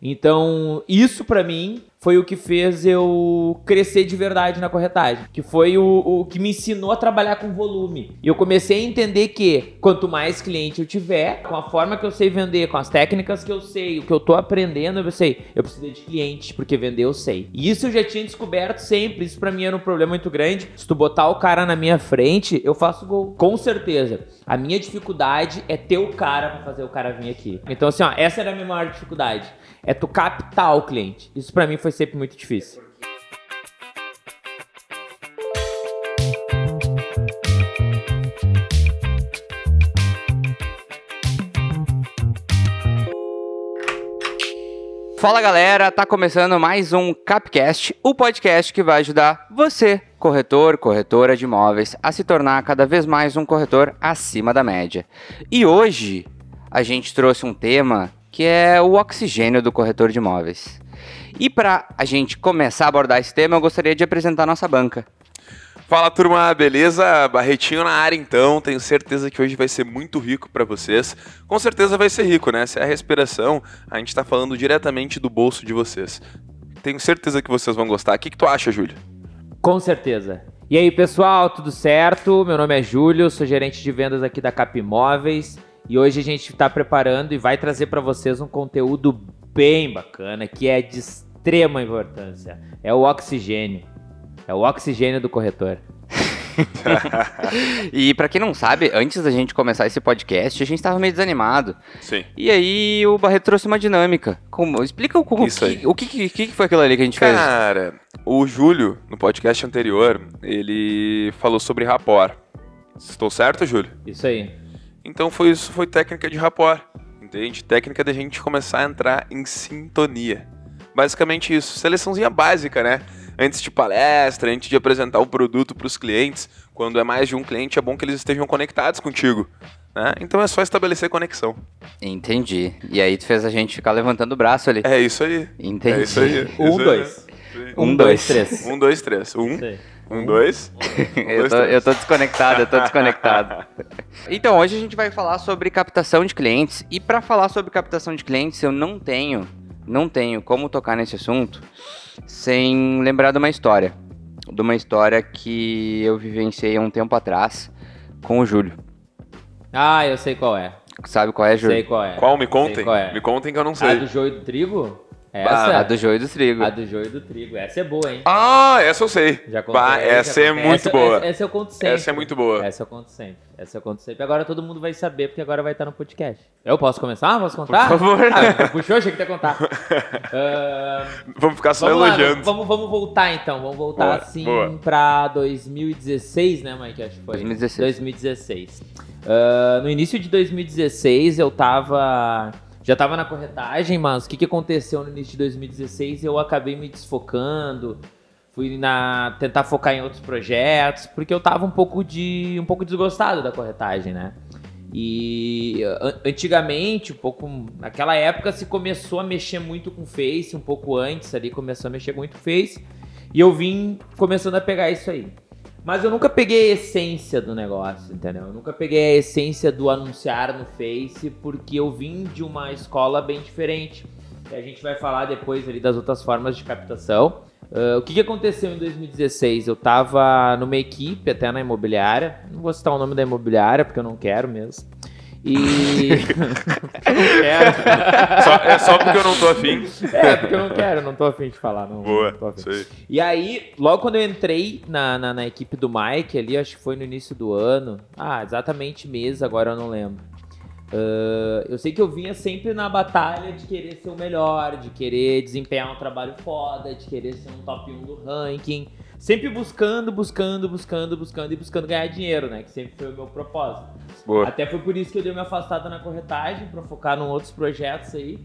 Então, isso pra mim foi o que fez eu crescer de verdade na corretagem, que foi o que me ensinou a trabalhar com volume. E eu comecei a entender que quanto mais cliente eu tiver, com a forma que eu sei vender, com as técnicas que eu sei, o que eu tô aprendendo, eu preciso de clientes, porque vender eu sei. E isso eu já tinha descoberto sempre, isso pra mim era um problema muito grande. Se tu botar o cara na minha frente, eu faço gol. Com certeza. A minha dificuldade é ter o cara pra fazer o cara vir aqui. Então assim, ó, essa era a minha maior dificuldade. É tu captar o cliente. Isso pra mim foi sempre muito difícil. Fala galera, tá começando mais um Capcast, o podcast que vai ajudar você, corretor, corretora de imóveis, a se tornar cada vez mais um corretor acima da média. E hoje a gente trouxe um tema que é o oxigênio do corretor de imóveis. E para a gente começar a abordar esse tema, eu gostaria de apresentar a nossa banca. Fala turma, beleza? Barretinho na área então, tenho certeza que hoje vai ser muito rico para vocês. Com certeza vai ser rico, né? Se é a respiração, a gente tá falando diretamente do bolso de vocês. Tenho certeza que vocês vão gostar. O que tu acha, Júlio? Com certeza. E aí pessoal, tudo certo? Meu nome é Júlio, sou gerente de vendas aqui da Cap Imóveis. E hoje a gente está preparando e vai trazer para vocês um conteúdo bem bacana, que é de extrema importância. É o oxigênio. É o oxigênio do corretor. E para quem não sabe, antes da gente começar esse podcast, a gente estava meio desanimado. Sim. E aí o Barreto trouxe uma dinâmica. Explica o que foi aquilo ali que a gente fez. Cara, o Júlio, no podcast anterior, ele falou sobre rapport. Estou certo, Júlio? Isso aí. Então isso foi técnica de rapport, entende? Técnica da gente começar a entrar em sintonia. Basicamente isso, seleçãozinha básica, né? Antes de palestra, antes de apresentar o produto para os clientes, quando é mais de um cliente, é bom que eles estejam conectados contigo, né? Então é só estabelecer conexão. Entendi. E aí tu fez a gente ficar levantando o braço ali. É isso aí. Entendi. É isso aí. 1, 2. 1, 2, 3. 1, 2, 3. 1, 2. Eu tô desconectado. Então, hoje a gente vai falar sobre captação de clientes. E para falar sobre captação de clientes, eu não tenho como tocar nesse assunto sem lembrar de uma história. De uma história que eu vivenciei há um tempo atrás com o Júlio. Ah, eu sei qual é. Sabe qual é, Júlio? Sei qual é. Qual? Me contem. Sei qual é. Me contem que eu não sei. A do joio do trigo? Essa? A do joio e do trigo. A do joio do trigo. Essa é boa, hein? Ah, essa eu sei. Já contei, essa é muito boa. Essa eu conto sempre. Essa é muito boa. Essa eu conto sempre. Agora todo mundo vai saber, porque agora vai estar no podcast. Eu posso começar? Posso contar? Por favor. Puxou, achei que ia contar. Vamos ficar só vamos elogiando. Lá, vamos voltar então. Vamos voltar boa, assim boa. Pra 2016, né, Mike? Acho que foi. 2016. No início de 2016 eu já tava na corretagem, mas o que aconteceu no início de 2016? Eu acabei me desfocando, fui tentar focar em outros projetos, porque eu tava um pouco desgostado da corretagem, né? E antigamente, naquela época se começou a mexer muito com o Face, um pouco antes ali começou a mexer muito com o Face, e eu vim começando a pegar isso aí. Mas eu nunca peguei a essência do negócio, entendeu? Eu nunca peguei a essência do anunciar no Face, porque eu vim de uma escola bem diferente. E a gente vai falar depois ali das outras formas de captação. O que aconteceu em 2016? Eu tava numa equipe, até na imobiliária. Não vou citar o nome da imobiliária, porque eu não quero mesmo. E... não quero. É só porque eu não tô afim. Porque eu não quero, não tô afim de falar. Boa, não tô afim. isso aí. E aí, logo quando eu entrei na equipe do Mike ali, acho que foi no início do ano. Exatamente mês, agora eu não lembro. Eu sei que eu vinha sempre na batalha de querer ser o melhor, de querer desempenhar um trabalho foda, de querer ser um top 1 do ranking. Sempre buscando ganhar dinheiro, né? Que sempre foi o meu propósito. Boa. Até foi por isso que eu dei uma afastada na corretagem, pra focar em outros projetos aí.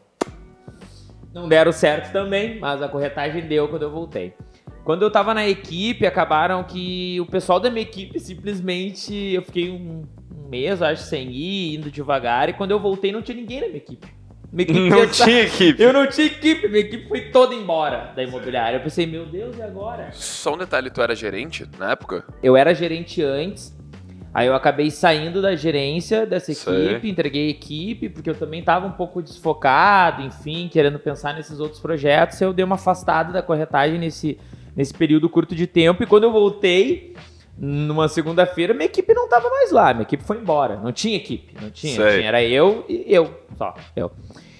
Não deram certo também, mas a corretagem deu quando eu voltei. Quando eu tava na equipe, acabaram que o pessoal da minha equipe simplesmente... Eu fiquei um mês, acho, sem ir, indo devagar. E quando eu voltei, não tinha ninguém na minha equipe. Não tinha equipe. Eu não tinha equipe, minha equipe foi toda embora da imobiliária. Eu pensei, meu Deus, e agora? Só um detalhe, tu era gerente na época? Eu era gerente antes, Aí eu acabei saindo da gerência dessa equipe, entreguei a equipe, porque eu também estava um pouco desfocado, enfim, querendo pensar nesses outros projetos. Eu dei uma afastada da corretagem nesse período curto de tempo. E quando eu voltei, numa segunda-feira, minha equipe não estava mais lá. Minha equipe foi embora. Não tinha equipe, não tinha. Era eu e só eu.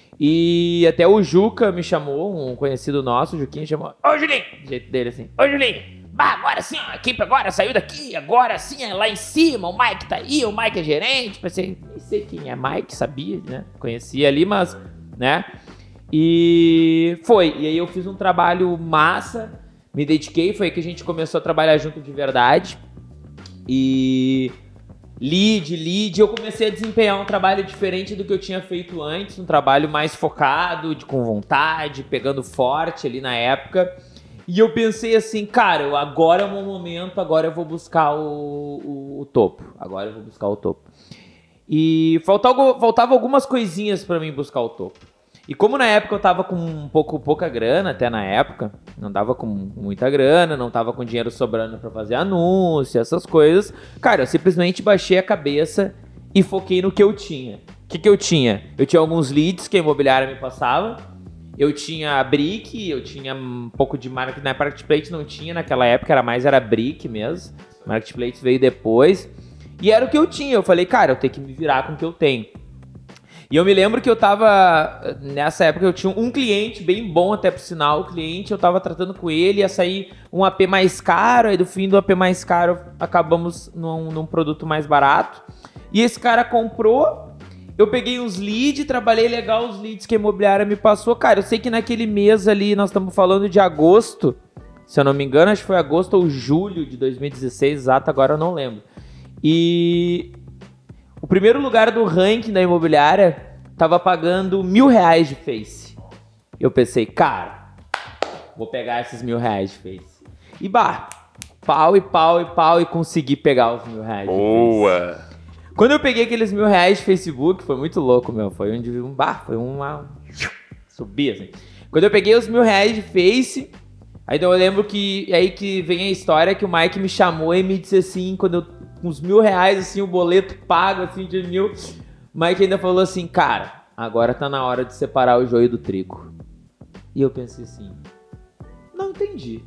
E até o Juca me chamou, um conhecido nosso, o Juquinha, chamou: Ô, Julinho! Do jeito dele assim: Ô, Julinho! Agora sim, a equipe agora saiu daqui, agora sim é lá em cima, o Mike tá aí, o Mike é gerente. Pensei, nem sei quem é Mike, sabia, né? Conhecia ali, mas, né? E foi. E aí eu fiz um trabalho massa, me dediquei, foi aí que a gente começou a trabalhar junto de verdade. E lead, eu comecei a desempenhar um trabalho diferente do que eu tinha feito antes, um trabalho mais focado, com vontade, pegando forte ali na época. E eu pensei assim, cara, agora é o meu momento, agora eu vou buscar o topo. Agora eu vou buscar o topo. E faltava algumas coisinhas pra mim buscar o topo. E como na época eu tava com pouca grana, até na época, não tava com muita grana, não tava com dinheiro sobrando pra fazer anúncio, essas coisas, cara, eu simplesmente baixei a cabeça e foquei no que eu tinha. O que eu tinha? Eu tinha alguns leads que a imobiliária me passava. Eu tinha a Brick, eu tinha um pouco de marketing. Na Marketplace não tinha naquela época, era Brick mesmo. Marketplace veio depois. E era o que eu tinha. Eu falei, cara, eu tenho que me virar com o que eu tenho. E eu me lembro que eu tava... Nessa época eu tinha um cliente bem bom, até por sinal. O cliente, eu tava tratando com ele, ia sair um AP mais caro. Aí do fim do AP mais caro, acabamos num produto mais barato. E esse cara comprou... Eu peguei uns leads, trabalhei legal os leads que a imobiliária me passou. Cara, eu sei que naquele mês ali, nós estamos falando de agosto, se eu não me engano, acho que foi agosto ou julho de 2016, exato, agora eu não lembro. E o primeiro lugar do ranking da imobiliária tava pagando R$1.000 de Face. Eu pensei, cara, vou pegar esses R$1.000 de Face. E pau e consegui pegar os R$1.000 de Face. Boa! Quando eu peguei aqueles R$1.000 de Facebook, foi muito louco, meu. Foi uma... Subi, assim. Quando eu peguei os R$1.000 de Face, aí eu lembro que... Aí que vem a história que o Mike me chamou e me disse assim, quando eu... Com os R$1.000, assim, o boleto pago, assim, de 1.000... O Mike ainda falou assim, cara, agora tá na hora de separar o joio do trigo. E eu pensei assim, não entendi.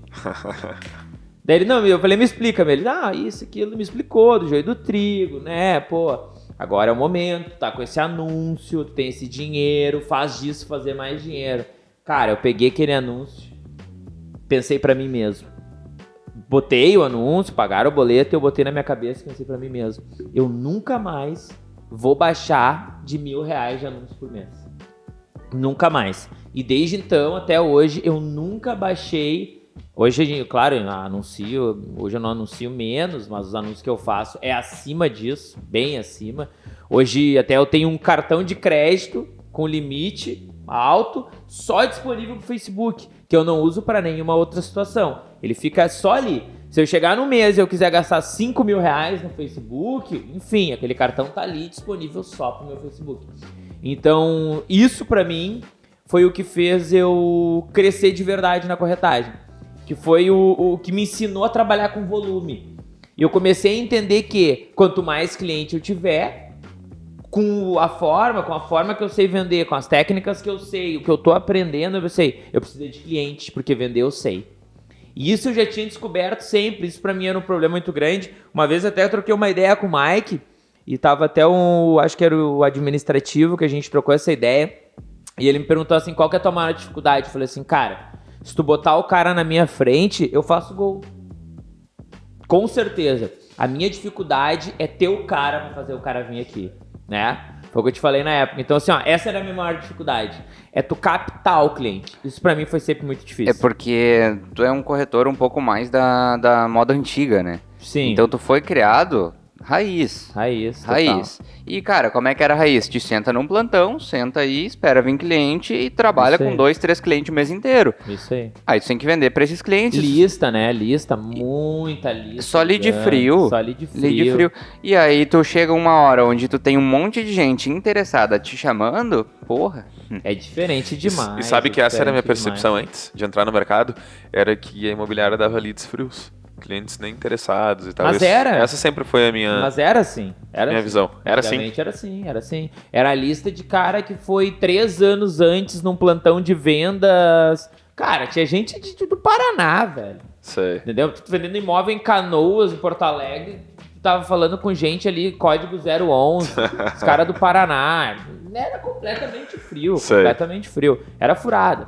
Daí ele, não, eu falei, me explica, ele, isso, aquilo, me explicou, do joio do trigo, né, pô, agora é o momento, tá com esse anúncio, tem esse dinheiro, faz disso fazer mais dinheiro. Cara, eu peguei aquele anúncio, pensei pra mim mesmo, botei o anúncio, pagaram o boleto, eu botei na minha cabeça e pensei pra mim mesmo, eu nunca mais vou baixar de R$1.000 de anúncio por mês. Nunca mais. E desde então, até hoje, eu nunca baixei... Hoje, claro, eu não anuncio menos, mas os anúncios que eu faço é acima disso, bem acima. Hoje até eu tenho um cartão de crédito com limite alto, só disponível pro Facebook, que eu não uso para nenhuma outra situação. Ele fica só ali. Se eu chegar no mês e eu quiser gastar R$5.000 no Facebook, enfim, aquele cartão tá ali disponível só pro meu Facebook. Então, isso para mim foi o que fez eu crescer de verdade na corretagem. Que foi o que me ensinou a trabalhar com volume. E eu comecei a entender que quanto mais cliente eu tiver, com a forma que eu sei vender, com as técnicas que eu sei, o que eu tô aprendendo, eu preciso de clientes, porque vender eu sei. E isso eu já tinha descoberto sempre, isso pra mim era um problema muito grande. Uma vez até eu troquei uma ideia com o Mike, e tava até acho que era o administrativo que a gente trocou essa ideia, e ele me perguntou assim, qual que é a tua maior dificuldade? Eu falei assim, cara... Se tu botar o cara na minha frente, eu faço gol. Com certeza. A minha dificuldade é ter o cara pra fazer o cara vir aqui, né? Foi o que eu te falei na época. Então, assim, essa era a minha maior dificuldade. É tu captar o cliente. Isso pra mim foi sempre muito difícil. É porque tu é um corretor um pouco mais da moda antiga, né? Sim. Então tu foi criado... Raiz. E, cara, como é que era a raiz? Te senta num plantão, senta aí, espera vir cliente e trabalha com 2, 3 clientes o mês inteiro. Isso aí. Aí tu tem que vender pra esses clientes. Lista, né? Muita lista. Só lead frio. Lead frio. E aí tu chega uma hora onde tu tem um monte de gente interessada te chamando, porra. É diferente demais. E sabe que essa era a minha percepção antes de entrar no mercado? Era que a imobiliária dava leads frios. Clientes nem interessados e tal. Mas era. Essa sempre foi a minha... Mas era assim. Era minha assim. visão. Era assim. Era assim. Era a lista de cara que foi 3 anos antes num plantão de vendas. Cara, tinha gente do Paraná, velho. Sei. Entendeu? Tu vendendo imóvel em Canoas, em Porto Alegre, tu tava falando com gente ali, código 011, os caras do Paraná. Era completamente frio, Sei. completamente frio. Era furada.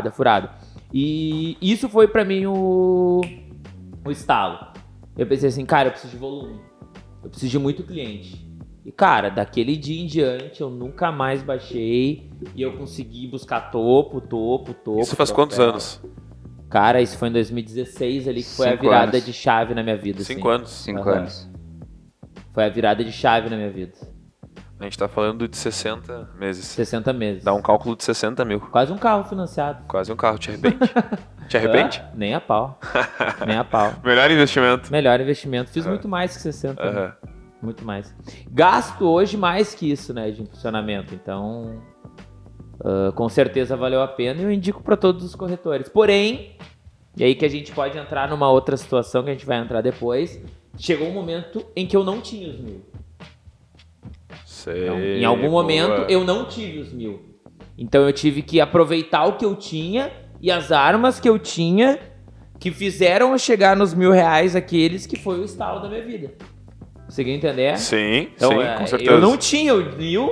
E isso foi pra mim o estalo. Eu pensei assim, cara, eu preciso de volume. Eu preciso de muito cliente. E, cara, daquele dia em diante, eu nunca mais baixei e eu consegui buscar topo. Isso faz quantos anos? Cara, isso foi em 2016 ali, que foi a virada de chave na minha vida. 5 anos. 5 anos. Foi a virada de chave na minha vida. A gente tá falando de 60 meses. 60 meses. Dá um cálculo de 60 mil. Quase um carro financiado. Quase um carro, te arrepende? Te arrepende? Nem a pau. Nem a pau. Melhor investimento. Melhor investimento. Fiz muito mais que 60. Né? Muito mais. Gasto hoje mais que isso, né, de impulsionamento. Então, com certeza valeu a pena e eu indico para todos os corretores. Porém, e aí que a gente pode entrar numa outra situação que a gente vai entrar depois, chegou um momento em que eu não tinha os 1.000. Sei, então, em algum momento eu não tive os 1.000. Então eu tive que aproveitar o que eu tinha e as armas que eu tinha que fizeram eu chegar nos R$1.000 aqueles que foi o estalo da minha vida. Conseguiu entender? Sim, então, sim, com certeza. Eu não tinha o 1.000,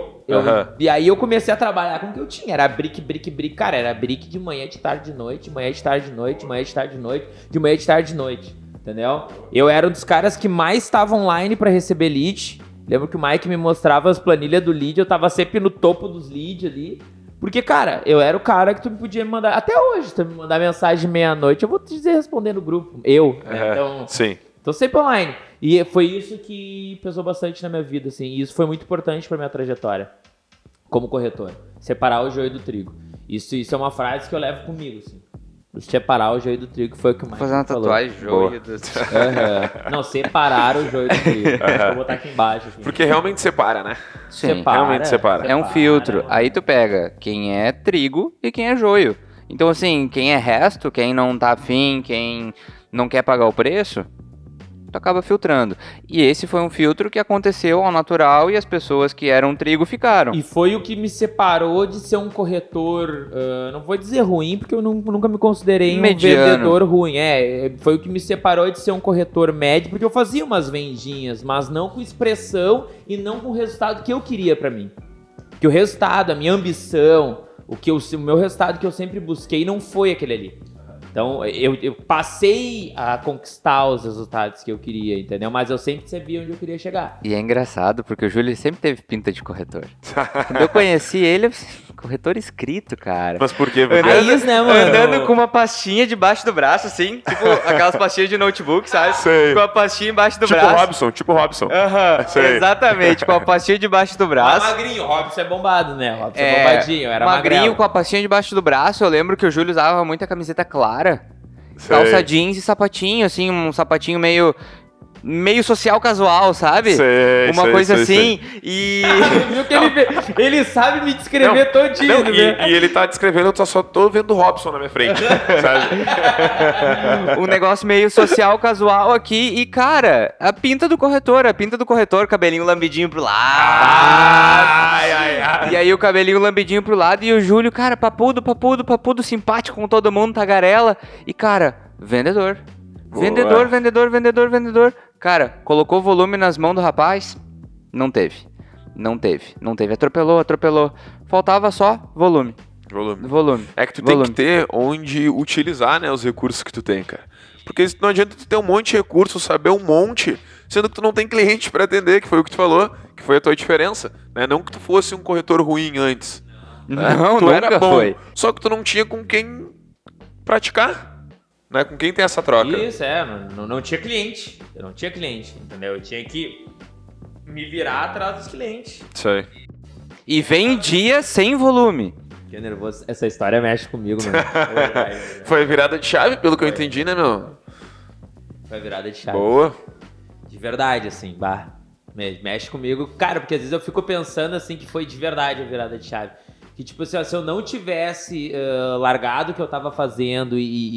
e aí eu comecei a trabalhar com o que eu tinha. Era brick. Cara, era brick de manhã, de tarde, de noite, de manhã, de tarde, de noite, de manhã, de tarde, de noite, de manhã, de tarde, de noite. Entendeu? Eu era um dos caras que mais estava online pra receber lead. Lembro que o Mike me mostrava as planilhas do lead, eu tava sempre no topo dos leads ali. Porque, cara, eu era o cara que tu podia me mandar... Até hoje, se tu me mandar mensagem meia-noite, eu vou te dizer responder no grupo. Né? Então, sim. Tô sempre online. E foi isso que pesou bastante na minha vida, assim. E isso foi muito importante pra minha trajetória como corretor. Separar o joio do trigo. Isso é uma frase que eu levo comigo, assim. Separar o joio do trigo foi o que mais fazer uma tatuagem, joio do trigo. Não, separar o joio do trigo. Vou botar aqui embaixo. Assim. Porque realmente separa, né? Sim, realmente separa. É um filtro. Aí tu pega quem é trigo e quem é joio. Então, assim, quem é resto, quem não tá afim, quem não quer pagar o preço, tu acaba filtrando. E esse foi um filtro que aconteceu ao natural e as pessoas que eram trigo ficaram. E foi o que me separou de ser um corretor, não vou dizer ruim, porque eu nunca me considerei mediano. Um vendedor ruim. Foi o que me separou de ser um corretor médio, porque eu fazia umas vendinhas, mas não com expressão e não com o resultado que eu queria pra mim. Porque o resultado, a minha ambição, o meu resultado que eu sempre busquei não foi aquele ali. Então, eu passei a conquistar os resultados que eu queria, entendeu? Mas eu sempre sabia onde eu queria chegar. E é engraçado, porque o Júlio sempre teve pinta de corretor. Quando eu conheci ele, corretor escrito, cara. Mas por quê? Isso, né, mano? Andando com uma pastinha debaixo do braço, assim. Tipo, aquelas pastinhas de notebook, sabe? Sei. Com a pastinha embaixo do braço. Tipo Robson. Exatamente, com a pastinha debaixo do braço. Magrinho, o Robson é bombado, né? O Robson é bombadinho, era magrinho magrelo. com a pastinha debaixo do braço. Eu lembro que o Júlio usava muita camiseta clara. Calça jeans e sapatinho, assim, um sapatinho meio social casual, sabe? Uma coisa assim. E viu que ele sabe me descrever todinho, né? E ele tá descrevendo, eu só tô vendo o Robson na minha frente, sabe? Um negócio meio social casual aqui. E, cara, a pinta do corretor, cabelinho lambidinho pro lado. E aí o cabelinho lambidinho pro lado e o Júlio, cara, papudo, simpático com todo mundo, tagarela. E, cara, vendedor. Boa. Vendedor. Cara, colocou volume nas mãos do rapaz? Não teve. Atropelou. Faltava só volume. É que tu tem que ter onde utilizar, né, os recursos que tu tem, cara. Porque não adianta tu ter um monte de recursos, saber um monte, sendo que tu não tem cliente pra atender, que foi o que tu falou, que foi a tua diferença, né? Não que tu fosse um corretor ruim antes. Né? Não, tu era bom, foi. Só que tu não tinha com quem praticar. Né? Com quem tem essa troca. Isso, não tinha cliente. Eu não tinha cliente, entendeu? Eu tinha que me virar atrás dos clientes. Isso aí. E vendia sem volume. Que nervoso. Essa história mexe comigo, mano. Foi virada de chave, pelo que eu entendi, né, meu? Foi virada de chave. Boa. De verdade, assim, mexe comigo. Cara, porque às vezes eu fico pensando, assim, que foi de verdade a virada de chave. Que, tipo assim, se eu não tivesse largado o que eu tava fazendo e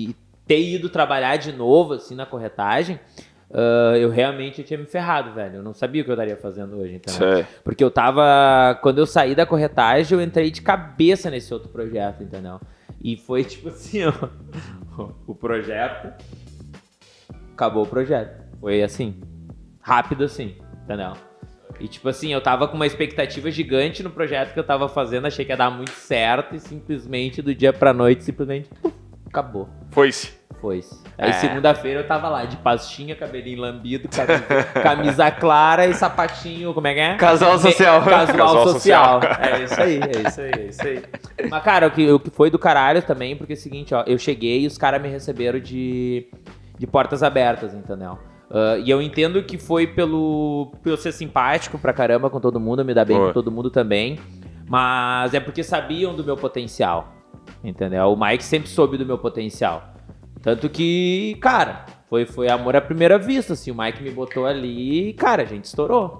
ter ido trabalhar de novo, assim, na corretagem, eu realmente tinha me ferrado, velho. Eu não sabia o que eu estaria fazendo hoje, entendeu? Porque quando eu saí da corretagem, eu entrei de cabeça nesse outro projeto, entendeu? E foi tipo assim, ó, o projeto, acabou o projeto. Foi assim, rápido assim, entendeu? E tipo assim, eu tava com uma expectativa gigante no projeto que eu tava fazendo, achei que ia dar muito certo e simplesmente do dia pra noite, simplesmente, acabou. Foi-se. Aí segunda-feira eu tava lá, de pastinha, cabelinho lambido, camisa clara e sapatinho, como é que é? Casual social. Casual social. É isso aí. Mas, cara, o que foi do caralho também, porque é o seguinte, ó, eu cheguei e os caras me receberam de portas abertas, entendeu? E eu entendo que foi pelo eu ser simpático pra caramba com todo mundo, me dar bem com todo mundo também, mas é porque sabiam do meu potencial, entendeu? O Mike sempre soube do meu potencial. Tanto que, cara, foi amor à primeira vista, assim, o Mike me botou ali e, cara, a gente estourou.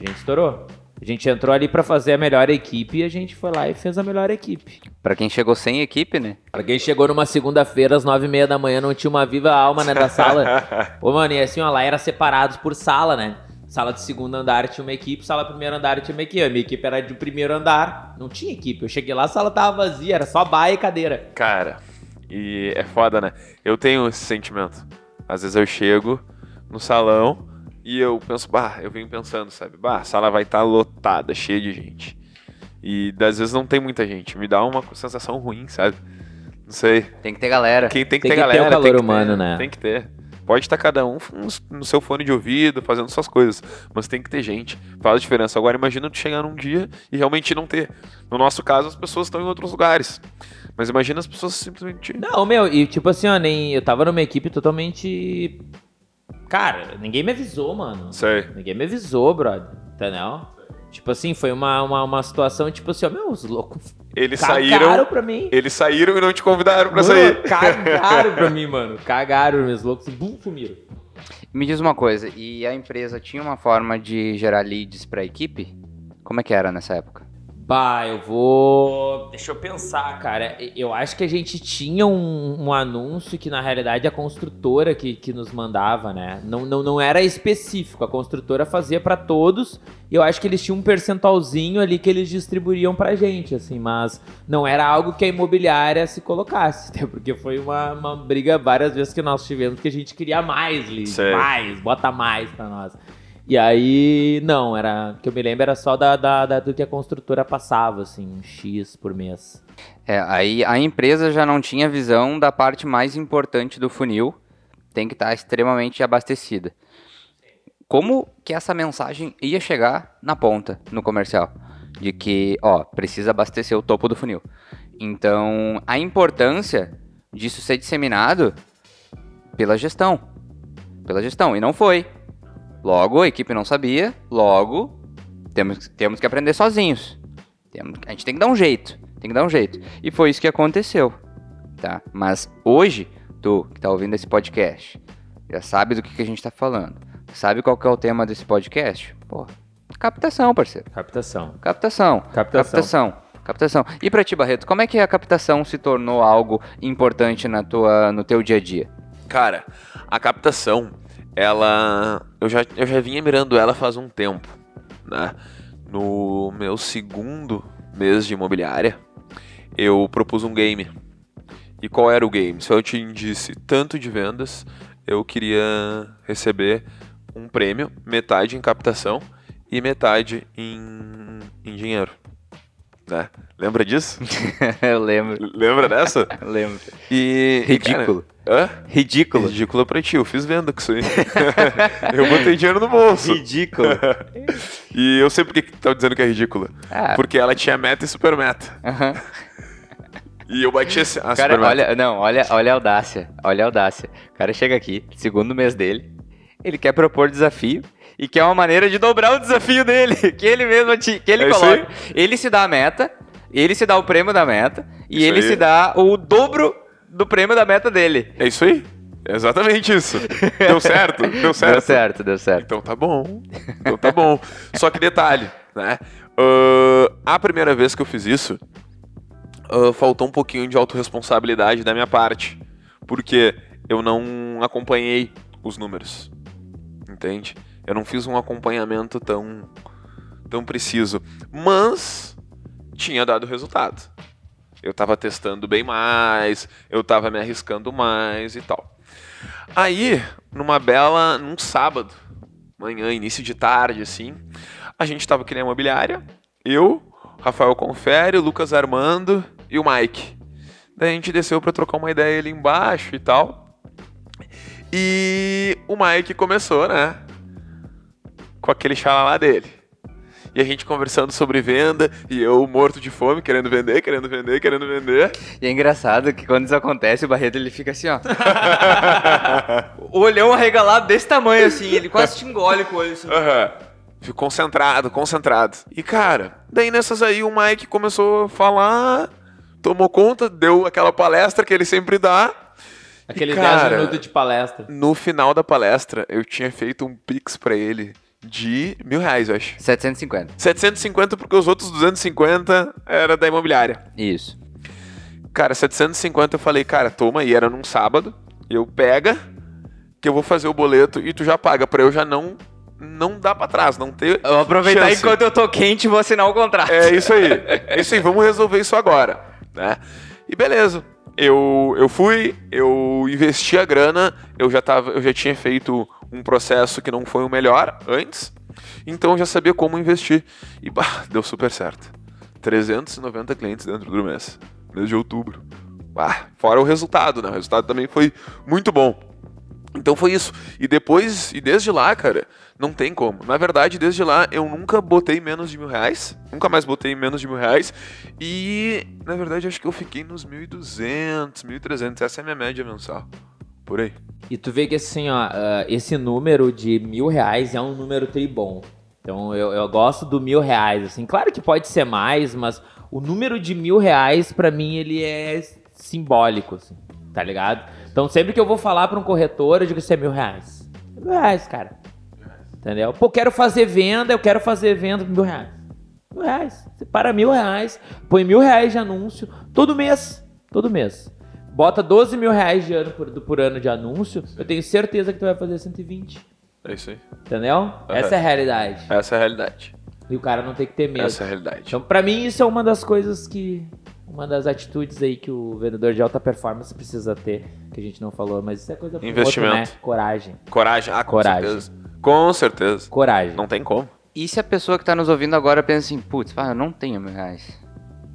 A gente entrou ali pra fazer a melhor equipe e a gente foi lá e fez a melhor equipe. Pra quem chegou sem equipe, né? Pra quem chegou numa segunda-feira às 9h30 da manhã, não tinha uma viva alma, né, da sala. Pô, mano, e assim, ó, lá era separados por sala, né? Sala de segundo andar tinha uma equipe, sala de primeiro andar tinha uma equipe. A minha equipe era de primeiro andar, não tinha equipe. Eu cheguei lá, a sala tava vazia, era só baia e cadeira. Cara, e é foda, né? Eu tenho esse sentimento. Às vezes eu chego no salão e eu penso, eu venho pensando, sabe? A sala vai estar lotada, cheia de gente. E às vezes não tem muita gente. Me dá uma sensação ruim, sabe? Não sei. Tem que ter galera. Tem que ter o calor humano, né? Tem que ter. Pode estar cada um no seu fone de ouvido, fazendo suas coisas, mas tem que ter gente. Faz a diferença. Agora imagina tu chegar num dia e realmente não ter. No nosso caso, as pessoas estão em outros lugares. Mas imagina as pessoas simplesmente... Não, meu, e tipo assim, ó, eu tava numa equipe totalmente... Cara, ninguém me avisou, mano. Sei. Ninguém me avisou, brother. Entendeu? Tipo assim, foi uma situação, tipo assim, ó, meu, os loucos cagaram pra mim. Eles saíram e não te convidaram pra sair. Cagaram pra mim, mano. Cagaram, meus loucos, sumiram. Me diz uma coisa, e a empresa tinha uma forma de gerar leads pra equipe? Como é que era nessa época? Deixa eu pensar, cara. Eu acho que a gente tinha um anúncio que, na realidade, a construtora que nos mandava, né? Não era específico. A construtora fazia pra todos. E eu acho que eles tinham um percentualzinho ali que eles distribuíam pra gente, assim. Mas não era algo que a imobiliária se colocasse. Até porque foi uma briga várias vezes que nós tivemos, que a gente queria mais leads. Bota mais pra nós. E aí, não, que eu me lembro era só do que a construtora passava, assim, um X por mês. Aí a empresa já não tinha visão da parte mais importante do funil, tem que estar extremamente abastecida. Como que essa mensagem ia chegar na ponta, no comercial? De que, precisa abastecer o topo do funil. Então, a importância disso ser disseminado pela gestão, e não foi. Logo, a equipe não sabia, logo, temos que aprender sozinhos. A gente tem que dar um jeito. E foi isso que aconteceu, tá? Mas hoje, tu que tá ouvindo esse podcast, já sabe do que a gente tá falando. Sabe qual que é o tema desse podcast? Captação, parceiro. Captação. E pra ti, Barreto, como é que a captação se tornou algo importante no teu dia a dia? Cara, a captação... Eu já vinha mirando ela faz um tempo, né? No meu segundo mês de imobiliária, eu propus um game. E qual era o game? Se eu te disse tanto de vendas, eu queria receber um prêmio, metade em captação e metade em dinheiro. Né? Lembra disso? Eu lembro. Lembra dessa? Lembro. Ridículo. Ridículo pra ti, eu fiz venda com isso aí. Eu botei dinheiro no bolso. Ridículo. E eu sei por que tu tá dizendo que é ridículo. Porque ela tinha meta e super meta. E eu bati a cara, super meta. Olha a audácia. O cara chega aqui, segundo mês dele, ele quer propor desafio e quer uma maneira de dobrar o desafio dele, que ele mesmo coloca. Ele se dá a meta, ele se dá o prêmio da meta e ele se dá o dobro do prêmio da meta dele. É isso aí. É exatamente isso. Deu certo? Deu certo. Então tá bom. Só que detalhe, né? A primeira vez que eu fiz isso, faltou um pouquinho de autorresponsabilidade da minha parte. Porque eu não acompanhei os números, entende? Eu não fiz um acompanhamento tão preciso, mas tinha dado resultado. Eu tava testando bem mais, eu tava me arriscando mais e tal. Aí, num sábado, manhã, início de tarde, assim, a gente tava aqui na imobiliária, eu, Rafael Confere, o Lucas Armando e o Mike. Daí a gente desceu pra trocar uma ideia ali embaixo e tal. E o Mike começou, né, com aquele xalala dele. E a gente conversando sobre venda, e eu morto de fome, querendo vender. E é engraçado que quando isso acontece, o Barreto ele fica assim, ó. O olhão arregalado desse tamanho, assim, ele quase te engole com o olho assim. Fico concentrado. E cara, daí nessas aí o Mike começou a falar, tomou conta, deu aquela palestra que ele sempre dá. Aqueles 10 minutos de palestra. No final da palestra, eu tinha feito um pix pra ele de R$1.000, eu acho. 750. 750 porque os outros 250 era da imobiliária. Isso. Cara, 750 eu falei, cara, toma aí, era num sábado, eu pega, que eu vou fazer o boleto e tu já paga, pra eu já não dar pra trás, não ter Eu vou aproveitar chance. enquanto eu tô quente e vou assinar o contrato. É isso aí, vamos resolver isso agora, né? E beleza, eu investi a grana, eu já tinha feito um processo que não foi o melhor antes, então eu já sabia como investir. E deu super certo. 390 clientes dentro do mês de outubro. Fora o resultado, né? O resultado também foi muito bom. Então foi isso. E desde lá, cara, não tem como. Na verdade, desde lá, eu nunca botei menos de R$1.000. Nunca mais botei menos de R$1.000. E, na verdade, acho que eu fiquei nos 1.200, 1.300. Essa é a minha média mensal. Por aí. E tu vê que assim, ó, esse número de R$1.000 é um número tribom. Então eu gosto do R$1.000, assim. Claro que pode ser mais, mas o número de R$1.000, pra mim, ele é simbólico, assim, tá ligado? Então sempre que eu vou falar pra um corretor, eu digo assim, é R$1.000. R$1.000, cara. Entendeu? Pô, eu quero fazer venda por R$1.000. R$1.000. Separa R$1.000, põe R$1.000 de anúncio, todo mês. Bota R$12.000 de ano por ano de anúncio, eu tenho certeza que tu vai fazer 120. É isso aí. Entendeu? Essa é a realidade. Essa é a realidade. E o cara não tem que ter medo. Essa é a realidade. Então, pra mim, isso é uma das coisas uma das atitudes aí que o vendedor de alta performance precisa ter, que a gente não falou, mas isso é coisa pra investimento. Outro, né? Coragem. Coragem. Com certeza. Coragem. Não tem como. E se a pessoa que tá nos ouvindo agora pensa assim, putz, eu não tenho R$1.000.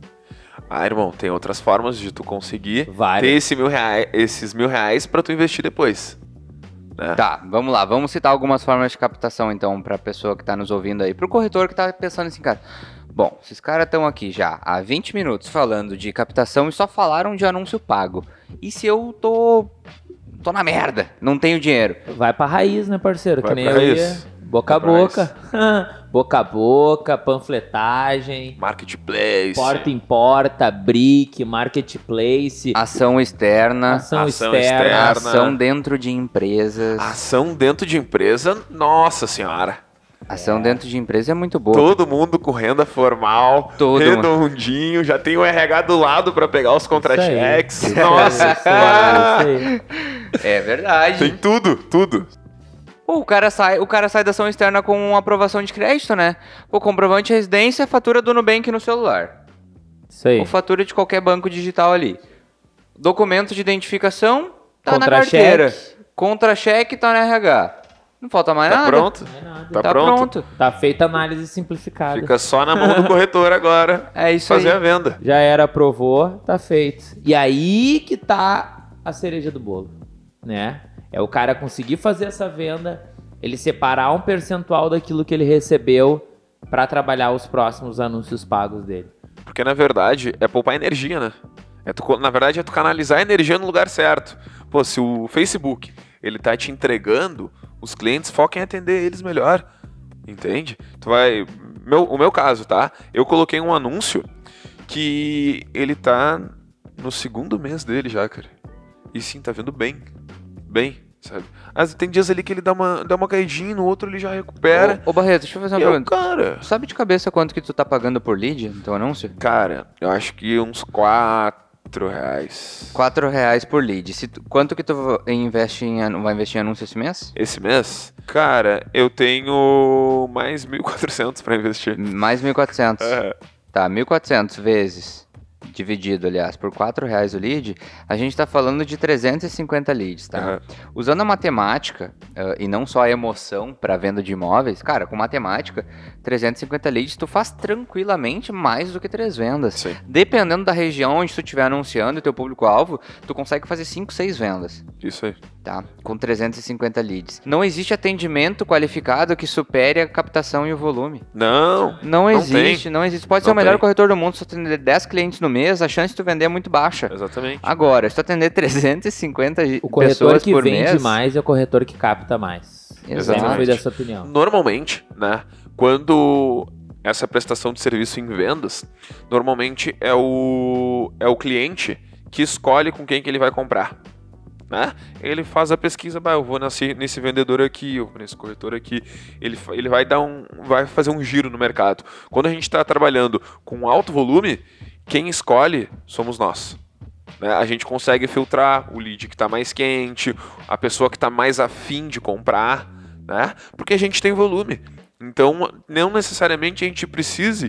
Irmão, tem outras formas de tu conseguir Várias. ter esses R$1.000 pra tu investir depois. Né? Tá, vamos lá. Vamos citar algumas formas de captação, então, pra pessoa que tá nos ouvindo aí. Pro corretor que tá pensando assim, cara. Bom, esses caras estão aqui já há 20 minutos falando de captação e só falaram de anúncio pago. E se eu tô na merda, não tenho dinheiro? Vai pra raiz, né, parceiro? Vai que nem pra eu raiz. ia. Boca a boca. Boca a boca, panfletagem. Marketplace. Porta em porta, brick, marketplace. Ação externa. Ação externa. externa. Ação dentro de empresas. Ação dentro de empresa, nossa senhora. Ação dentro de empresa é muito boa. Todo mundo com renda formal, redondinho, já tem o RH do lado pra pegar os contra-cheques. Nossa, isso aí. É verdade. Tem tudo. Pô, o cara sai da ação externa com uma aprovação de crédito, né? Pô, comprovante de residência, fatura do Nubank no celular. Isso aí. Ou fatura de qualquer banco digital ali. Documento de identificação, tá na carteira. Contra-cheque, tá no RH. Não falta mais nada. Pronto? Não é nada. Tá pronto. Tá feita a análise simplificada. Fica só na mão do corretor agora. É isso fazer aí. a venda. Já era, aprovou, tá feito. E aí que tá a cereja do bolo, né? É o cara conseguir fazer essa venda, ele separar um percentual daquilo que ele recebeu pra trabalhar os próximos anúncios pagos dele. Porque, na verdade, é poupar energia, né? Na verdade, é tu canalizar a energia no lugar certo. Pô, se o Facebook, ele tá te entregando, os clientes foquem em atender eles melhor. Entende? Tu vai... O meu caso, tá? Eu coloquei um anúncio que ele tá no 2º mês dele já, cara. E sim, tá vendo bem, sabe? Tem dias ali que ele dá uma caidinha, no outro ele já recupera. Ô Barreto, deixa eu fazer uma pergunta. Cara... Sabe de cabeça quanto que tu tá pagando por lead no teu anúncio? Cara, eu acho que uns R$4 por lead. Quanto que tu vai investir em anúncio esse mês? Esse mês? Cara, eu tenho mais 1.400 pra investir. Mais 1.400. Tá, 1.400 vezes, dividido, aliás, por R$4 o lead, a gente tá falando de 350 leads, tá? Usando a matemática, e não só a emoção para venda de imóveis, cara, com matemática, 350 leads, tu faz tranquilamente mais do que 3 vendas. Sim. Dependendo da região onde tu estiver anunciando e teu público-alvo, tu consegue fazer 5, 6 vendas. Isso aí. Tá, com 350 leads. Não existe atendimento qualificado que supere a captação e o volume. Não existe. Pode ser o melhor corretor do mundo, se tu atender 10 clientes no mês, a chance de tu vender é muito baixa. Exatamente. Agora, se tu atender 350 o corretor pessoas que por vende mês, mais é o corretor que capta mais. Exato. Eu sempre fui dessa opinião. Normalmente, né, quando essa prestação de serviço em vendas, normalmente é o cliente que escolhe com quem que ele vai comprar. Né? Ele faz a pesquisa, eu vou nesse vendedor aqui, ou nesse corretor aqui, ele vai fazer um giro no mercado. Quando a gente está trabalhando com alto volume, quem escolhe somos nós. Né? A gente consegue filtrar o lead que está mais quente, a pessoa que está mais afim de comprar, né? Porque a gente tem volume. Então, não necessariamente a gente precise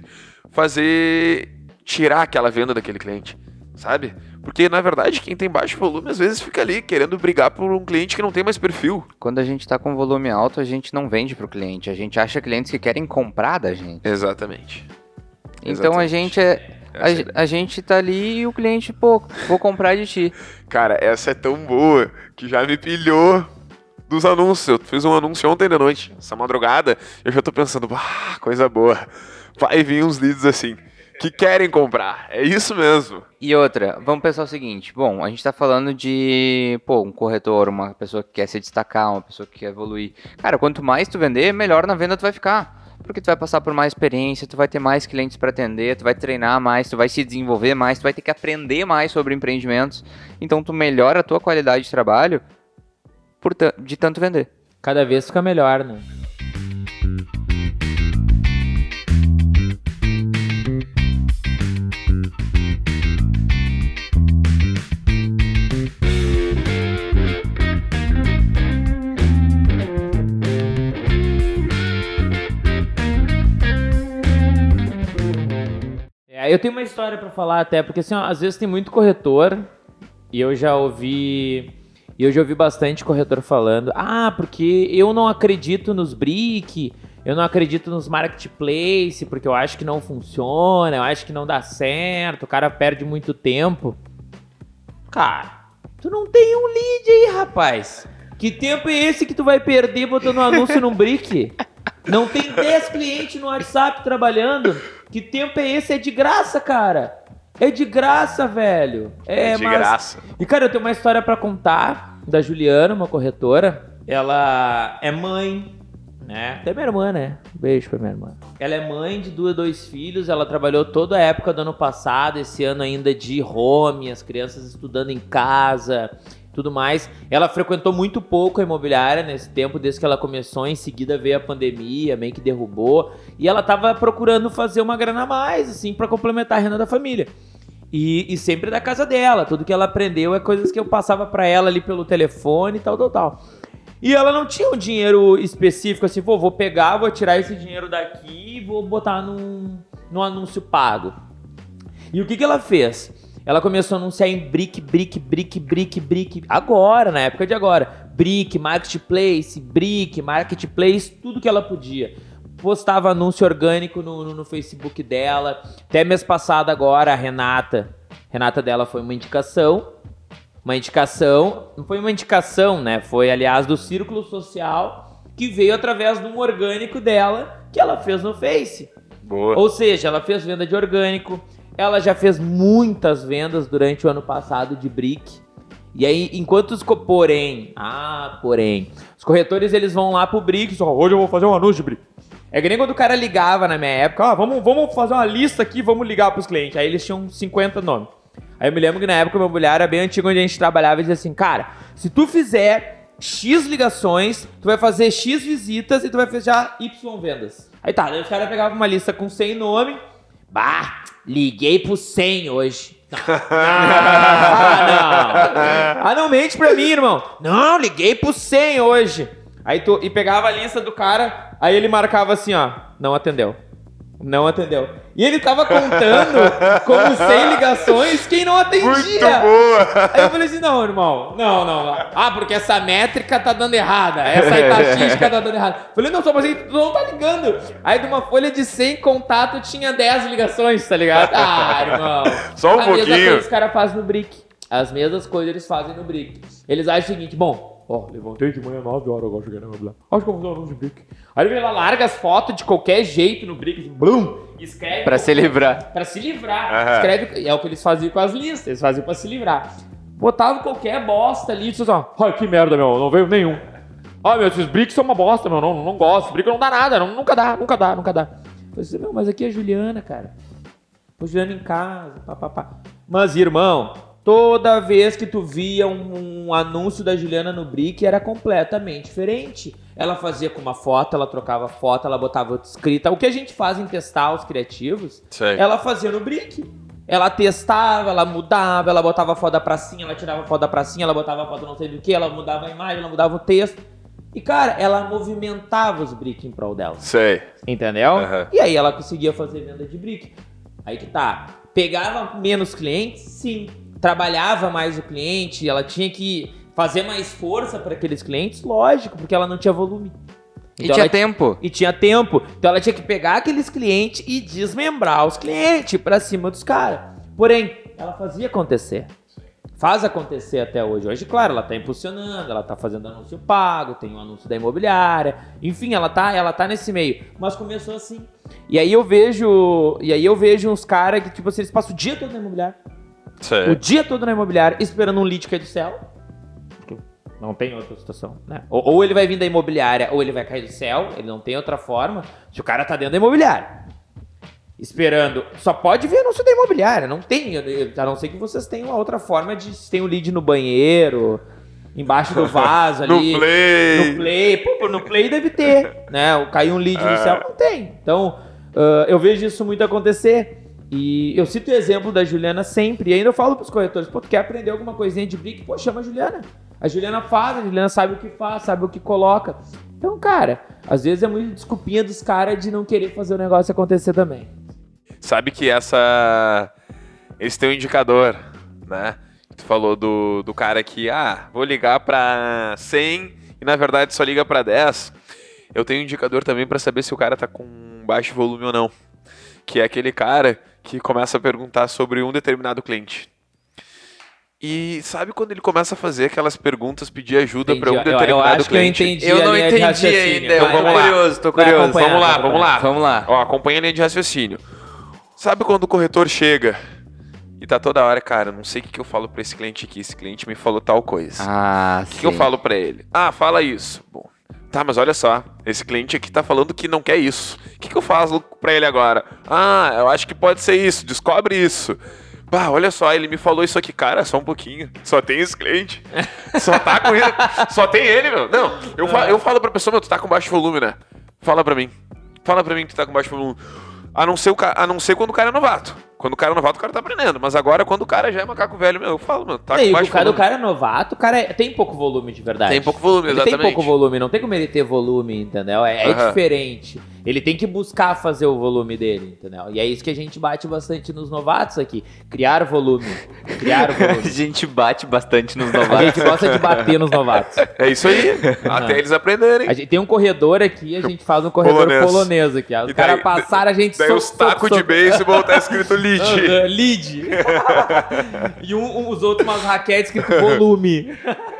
tirar aquela venda daquele cliente, sabe? Porque, na verdade, quem tem baixo volume, às vezes fica ali querendo brigar por um cliente que não tem mais perfil. Quando a gente está com volume alto, a gente não vende para o cliente. A gente acha clientes que querem comprar da gente. Exatamente. Então, a gente tá ali e o cliente, vou comprar de ti. Cara, essa é tão boa que já me pilhou dos anúncios. Eu fiz um anúncio ontem de noite, essa madrugada, eu já tô pensando, coisa boa. Vai vir uns leads assim, que querem comprar. É isso mesmo. E outra, vamos pensar o seguinte. Bom, a gente tá falando de, um corretor, uma pessoa que quer se destacar, uma pessoa que quer evoluir. Cara, quanto mais tu vender, melhor na venda tu vai ficar. Porque tu vai passar por mais experiência, tu vai ter mais clientes para atender, tu vai treinar mais, tu vai se desenvolver mais, tu vai ter que aprender mais sobre empreendimentos. Então tu melhora a tua qualidade de trabalho de tanto vender. Cada vez fica melhor, né? Eu tenho uma história pra falar até, porque assim, às vezes tem muito corretor, e eu já ouvi bastante corretor falando, porque eu não acredito nos brick, eu não acredito nos marketplace, porque eu acho que não funciona, eu acho que não dá certo, o cara perde muito tempo. Cara, tu não tem um lead aí, rapaz. Que tempo é esse que tu vai perder botando um anúncio num brick? Não tem 10 clientes no WhatsApp trabalhando. Que tempo é esse? É de graça, cara. É de graça, velho. É de graça. E, cara, eu tenho uma história pra contar da Juliana, uma corretora. Ela é mãe, né? Até minha irmã, né? Beijo pra minha irmã. Ela é mãe de 2 filhos. Ela trabalhou toda a época do ano passado. Esse ano ainda de home. As crianças estudando em casa, tudo mais. Ela frequentou muito pouco a imobiliária nesse tempo, desde que ela começou. Em seguida veio a pandemia, meio que derrubou. E ela tava procurando fazer uma grana a mais, assim, pra complementar a renda da família. E sempre da casa dela. Tudo que ela aprendeu é coisas que eu passava pra ela ali pelo telefone e tal. E ela não tinha um dinheiro específico, assim, vou pegar, vou tirar esse dinheiro daqui e vou botar num anúncio pago. E o que ela fez? Ela começou a anunciar em brick, agora, na época de agora. Brick, marketplace, tudo que ela podia. Postava anúncio orgânico no Facebook dela. Até mês passado agora, a Renata dela foi uma indicação, não foi uma indicação, né? Foi, aliás, do círculo social, que veio através de um orgânico dela, que ela fez no Face. Boa. Ou seja, ela fez venda de orgânico. Ela já fez muitas vendas durante o ano passado de brick. E aí, enquanto porém, os corretores eles vão lá pro brick, hoje eu vou fazer um anúncio de brick. É que nem quando o cara ligava na minha época, vamos fazer uma lista aqui, vamos ligar pros clientes. Aí eles tinham 50 nomes. Aí eu me lembro que na época o meu imobiliário era bem antigo, onde a gente trabalhava, e dizia assim, cara, se tu fizer X ligações, tu vai fazer X visitas e tu vai fechar Y vendas. Aí daí os caras pegavam uma lista com 100 nomes, liguei pro 100 hoje. Não mente pra mim, irmão. Não, liguei pro 100 hoje. Aí e pegava a lista do cara, aí ele marcava assim, ó, não atendeu. E ele tava contando como 100 ligações quem não atendia. Muito boa! Aí eu falei assim, não, irmão, não. Ah, porque essa métrica tá dando errada, essa estatística tá dando errada. Eu falei, não, só mas aí tu não tá ligando. Aí de uma folha de 100 contato tinha 10 ligações, tá ligado? Ah, irmão. Só um pouquinho. A mesma coisa os caras fazem no Brick. As mesmas coisas eles fazem no Brick. Eles acham o seguinte, levantei de manhã 9 horas, agora cheguei na minha blá. Acho que eu vou fazer um anúncio de Brick. Aí ele lá larga as fotos de qualquer jeito no Brick, blum, escreve. Pra se livrar. Pra se livrar. Escreve, é o que eles faziam com as listas, eles faziam pra se livrar. Botava qualquer bosta ali, disse assim, ai, que merda, meu, não veio nenhum. Meu, esses Bricks são uma bosta, meu, não gosto. Brick não dá nada, nunca dá. Eu disse, meu, mas aqui é a Juliana, cara. Pô, Juliana em casa, papapá. Mas, irmão, toda vez que tu via um anúncio da Juliana no Brick, era completamente diferente. Ela fazia com uma foto, ela trocava foto, ela botava outra escrita. O que a gente faz em testar os criativos, ela fazia no Brick. Ela testava, ela mudava, ela botava foto da pracinha, ela tirava foto da pracinha, ela botava foto não sei do que, ela mudava a imagem, ela mudava o texto. E, cara, ela movimentava os Brick em prol dela. Sei. Entendeu? E aí ela conseguia fazer venda de Brick. Aí que tá. Pegava menos clientes? Sim. Trabalhava mais o cliente, ela tinha que fazer mais força para aqueles clientes? Lógico, porque ela não tinha volume. Então tinha tempo. E tinha tempo. Então ela tinha que pegar aqueles clientes e desmembrar os clientes pra cima dos caras. Porém, ela fazia acontecer. Faz acontecer até hoje. Hoje, claro, ela tá impulsionando, ela tá fazendo anúncio pago, tem um anúncio da imobiliária. Enfim, ela tá nesse meio. Mas começou assim. E aí eu vejo uns caras que, tipo assim, eles passam o dia todo na imobiliária. Sim. O dia todo na imobiliária, esperando um lead cair do céu. Não tem outra situação, né? Ou ele vai vir da imobiliária, ou ele vai cair do céu. Ele não tem outra forma. Se o cara tá dentro da imobiliária, esperando, só pode ver anúncio da imobiliária. Não tem, a não ser que vocês tenham uma outra forma de... Se tem um lead no banheiro, embaixo do vaso ali. No Play. No Play. Pô, no Play deve ter, né? Caiu um lead no céu, não tem. Então, eu vejo isso muito acontecer. E eu cito o exemplo da Juliana sempre. E ainda eu falo pros corretores, pô, tu quer aprender alguma coisinha de Brick? Pô, chama a Juliana. A Juliana faz, a Juliana sabe o que faz, sabe o que coloca. Então, cara, às vezes é muito desculpinha dos caras de não querer fazer o negócio acontecer também. Sabe que eles têm um indicador, né? Tu falou do cara que, vou ligar pra 100 e na verdade só liga pra 10. Eu tenho um indicador também pra saber se o cara tá com baixo volume ou não. Que é aquele cara que começa a perguntar sobre um determinado cliente. E sabe quando ele começa a fazer aquelas perguntas, pedir ajuda para um determinado eu acho cliente? Que eu entendi. Eu não entendi ainda. Tô curioso. Vamos lá. Ó, acompanha a linha de raciocínio. Sabe quando o corretor chega e tá toda hora, cara, não sei o que eu falo para esse cliente aqui. Esse cliente me falou tal coisa. O que eu falo para ele? Fala isso. Bom, tá, mas olha só. Esse cliente aqui tá falando que não quer isso. O que eu faço para ele agora? Eu acho que pode ser isso. Descobre isso. Olha só, ele me falou isso aqui, cara, só um pouquinho. Só tem esse cliente. Só tá com ele. Só tem ele, meu. Não, eu falo pra pessoa, meu, tu tá com baixo volume, né? Fala pra mim que tu tá com baixo volume. A não ser quando o cara é novato. Quando o cara é novato, o cara tá aprendendo. Mas agora, quando o cara já é macaco velho, meu, eu falo, meu, tá com baixo volume. O cara é novato, o cara tem pouco volume de verdade. Tem pouco volume, exatamente. Ele tem pouco volume, não tem como ele ter volume, entendeu? É diferente. Ele tem que buscar fazer o volume dele, entendeu? E é isso que a gente bate bastante nos novatos aqui. Criar volume. A gente bate bastante nos novatos. A gente gosta de bater nos novatos. É isso aí. Até eles aprenderem. A gente tem um corredor aqui, a gente faz um corredor polonês aqui. Os caras passaram, a gente... Daí os tacos de beisebol tá escrito lead. Lead. E os outros umas raquetes escrito volume.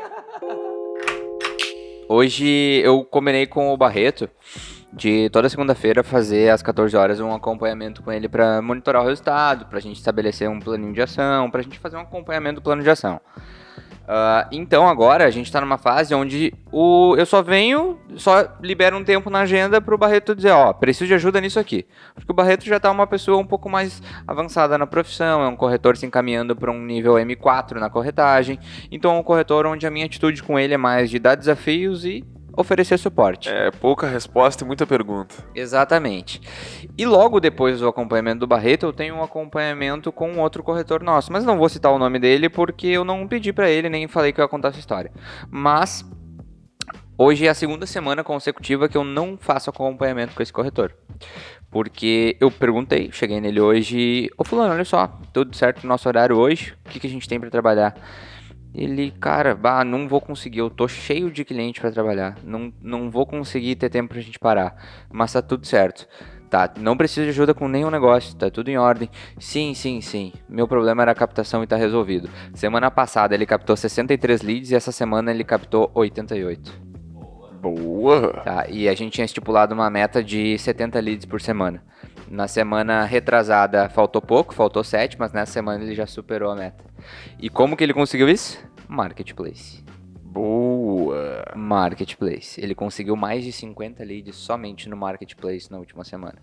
Hoje eu combinei com o Barreto de toda segunda-feira fazer às 14 horas um acompanhamento com ele para monitorar o resultado, para a gente estabelecer um planinho de ação, para a gente fazer um acompanhamento do plano de ação. Então agora a gente está numa fase onde eu só libero um tempo na agenda para o Barreto dizer, preciso de ajuda nisso aqui. Porque o Barreto já está uma pessoa um pouco mais avançada na profissão, é um corretor se encaminhando para um nível M4 na corretagem. Então é um corretor onde a minha atitude com ele é mais de dar desafios e oferecer suporte. É, pouca resposta e muita pergunta. Exatamente. E logo depois do acompanhamento do Barreto, eu tenho um acompanhamento com outro corretor nosso. Mas não vou citar o nome dele porque eu não pedi pra ele, nem falei que eu ia contar essa história. Mas hoje é a segunda semana consecutiva que eu não faço acompanhamento com esse corretor. Porque eu perguntei, cheguei nele hoje, ô fulano, olha só, tudo certo no nosso horário hoje, o que a gente tem pra trabalhar? Ele, cara, não vou conseguir, eu tô cheio de cliente pra trabalhar, não vou conseguir ter tempo pra gente parar, mas tá tudo certo. Tá, não precisa de ajuda com nenhum negócio, tá tudo em ordem. Sim, meu problema era a captação e tá resolvido. Semana passada ele captou 63 leads e essa semana ele captou 88. Boa! Tá, e a gente tinha estipulado uma meta de 70 leads por semana. Na semana retrasada faltou pouco, faltou 7, mas nessa semana ele já superou a meta. E como que ele conseguiu isso? Marketplace. Boa! Marketplace. Ele conseguiu mais de 50 leads somente no Marketplace na última semana.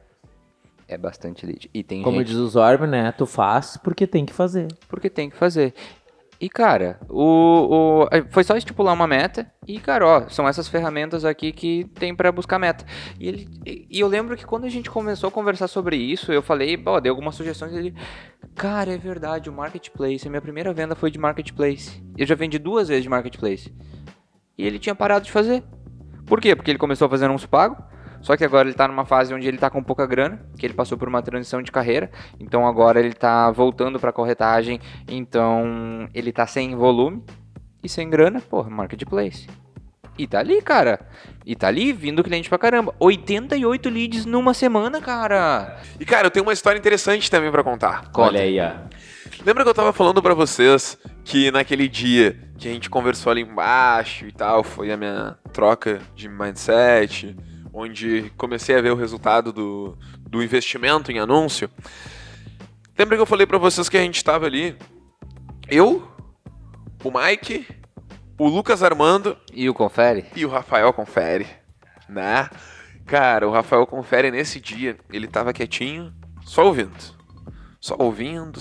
É bastante lead. E tem Como diz o Zorb, né? Tu faz porque tem que fazer. Porque tem que fazer. E, cara, foi só estipular uma meta e, cara, ó, são essas ferramentas aqui que tem pra buscar meta. E eu lembro que quando a gente começou a conversar sobre isso, eu falei, dei algumas sugestões e ele, cara, é verdade, o Marketplace, a minha primeira venda foi de Marketplace. Eu já vendi 2 vezes de Marketplace. E ele tinha parado de fazer. Por quê? Porque ele começou a fazer anúncio pago. Só que agora ele tá numa fase onde ele tá com pouca grana, que ele passou por uma transição de carreira, então agora ele tá voltando pra corretagem, então ele tá sem volume e sem grana, Marketplace. E tá ali, cara. E tá ali vindo cliente pra caramba. 88 leads numa semana, cara. E, cara, eu tenho uma história interessante também pra contar. Olha aí, ó. Lembra que eu tava falando pra vocês que naquele dia que a gente conversou ali embaixo e tal, foi a minha troca de mindset, onde comecei a ver o resultado do investimento em anúncio. Lembra que eu falei pra vocês que a gente tava ali, eu, o Mike, o Lucas Armando... E o Confere? E o Rafael Confere, né? Cara, o Rafael Confere nesse dia, ele tava quietinho, só ouvindo. Só ouvindo.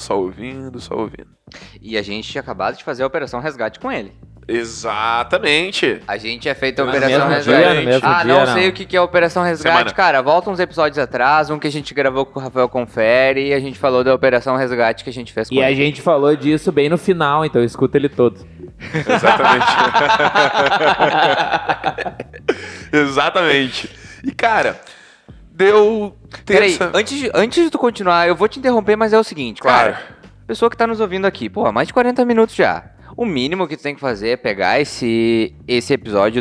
E a gente tinha acabado de fazer a Operação Resgate com ele. Exatamente. A gente tinha feito a No Operação mesmo Resgate. dia, no mesmo dia, não sei o que é a Operação Resgate. Semana. Cara, volta uns episódios atrás, um que a gente gravou com o Rafael Confere e a gente falou da Operação Resgate que a gente fez com E ele. a gente falou disso bem no final, então escuta ele todo. Exatamente. Exatamente. E, cara, deu terça... Peraí, antes de tu continuar, eu vou te interromper, mas é o seguinte, Claro. cara. Pessoa que tá nos ouvindo aqui, mais de 40 minutos já. O mínimo que tu tem que fazer é pegar esse episódio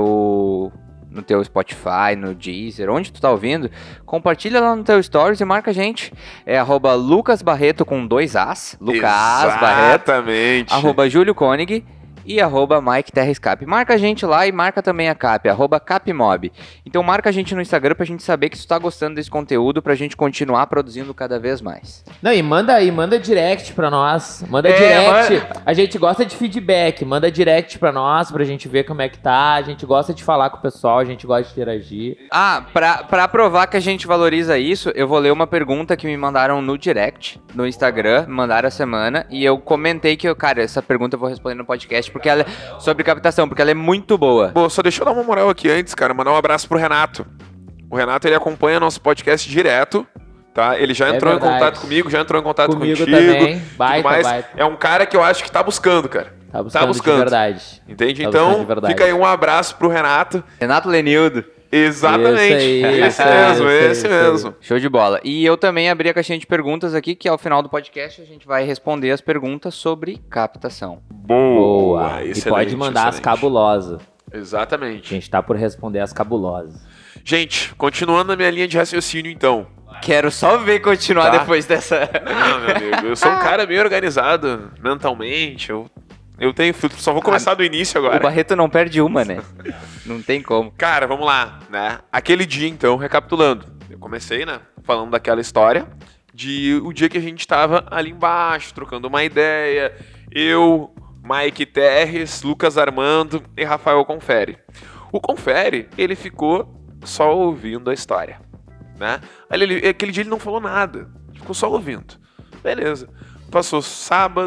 no teu Spotify, no Deezer, onde tu tá ouvindo, compartilha lá no teu Stories e marca a gente. É @lucasbarreto com 2 As, Lucas Barreto, Exatamente. @Júlio Koenig e @Mike Terra Escape. Marca a gente lá e marca também a Cap, @Capmob. Então marca a gente no Instagram pra gente saber que tu tá gostando desse conteúdo, pra gente continuar produzindo cada vez mais. Não, e manda direct pra nós. Manda direct. A gente gosta de feedback. Manda direct pra nós, pra gente ver como é que tá. A gente gosta de falar com o pessoal, a gente gosta de interagir. Pra provar que a gente valoriza isso, eu vou ler uma pergunta que me mandaram no direct, no Instagram, me mandaram a semana, e eu comentei que, cara, essa pergunta eu vou responder no podcast, porque ela é sobre captação, porque ela é muito boa. Bom, só deixa eu dar uma moral aqui antes, cara, mandar um abraço pro Renato. O Renato, ele acompanha nosso podcast direto, tá? Ele já entrou em contato comigo, já entrou em contato Comigo contigo. também. Baita. É um cara que eu acho que tá buscando, cara. Tá buscando de verdade. Entende? Tá buscando Então, de verdade. fica aí um abraço pro Renato. Renato Lenildo. Exatamente. Esse mesmo. Show de bola. E eu também abri a caixinha de perguntas aqui, que ao final do podcast a gente vai responder as perguntas sobre captação. Boa. E Excelente, pode mandar as cabulosas. Exatamente. A gente tá por responder as cabulosas. Gente, continuando na minha linha de raciocínio, então. Quero só ver continuar depois dessa... Não, meu amigo, eu sou um cara bem organizado mentalmente, eu tenho filtro, só vou começar do início agora. O Barreto não perde uma, né? Não tem como. Cara, vamos lá, né? Aquele dia, então, recapitulando. Eu comecei, né, falando daquela história de o dia que a gente tava ali embaixo, trocando uma ideia. Eu, Mike Terres, Lucas Armando e Rafael Confere. O Confere, ele ficou só ouvindo a história, né? Aquele dia ele não falou nada, ficou só ouvindo. Beleza. Passou sábado,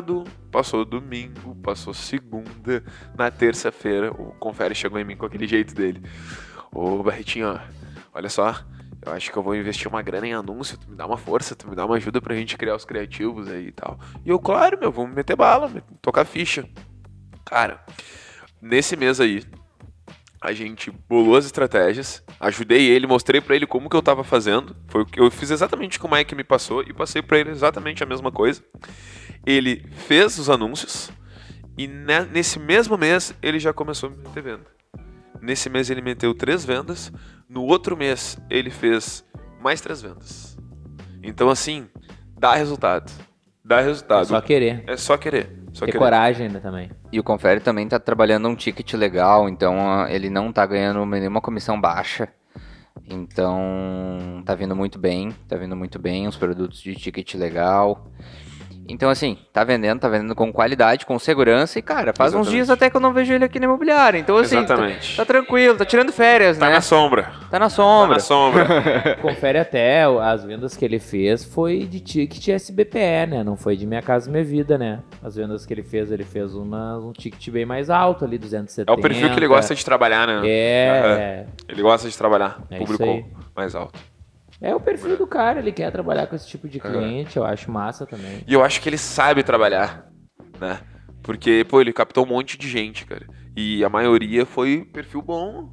Passou domingo, passou segunda, na terça-feira o Confere chegou em mim com aquele jeito dele. Ô, Barretinho, olha só, eu acho que eu vou investir uma grana em anúncio, tu me dá uma força, tu me dá uma ajuda pra gente criar os criativos aí e tal. E eu, claro, vamos meter bala, tocar ficha. Cara, nesse mês aí, a gente bolou as estratégias, ajudei ele, mostrei pra ele como que eu tava fazendo. Foi o que eu fiz exatamente como é que me passou e passei pra ele exatamente a mesma coisa. Ele fez os anúncios e nesse mesmo mês ele já começou a me meter venda. Nesse mês ele meteu 3 vendas, no outro mês ele fez mais 3 vendas. Então assim, dá resultado. Dá resultado. É só querer. É só querer. Ter coragem ainda também. E o Confere também tá trabalhando um ticket legal, então ele não tá ganhando nenhuma comissão baixa. Então tá vindo muito bem, os produtos de ticket legal. Então assim, tá vendendo com qualidade, com segurança e cara, faz uns dias até que eu não vejo ele aqui na imobiliária. Então assim, tá tranquilo, tá tirando férias, né? Tá na sombra. Confere até, as vendas que ele fez foi de ticket SBPE, né? Não foi de Minha Casa Minha Vida, né? As vendas que ele fez um ticket bem mais alto ali, 270. É o perfil que ele gosta de trabalhar, né? Ele gosta de trabalhar, público mais alto. É o perfil do cara, ele quer trabalhar com esse tipo de cliente, eu acho massa também. E eu acho que ele sabe trabalhar, né? Porque, ele captou um monte de gente, cara. E a maioria foi perfil bom.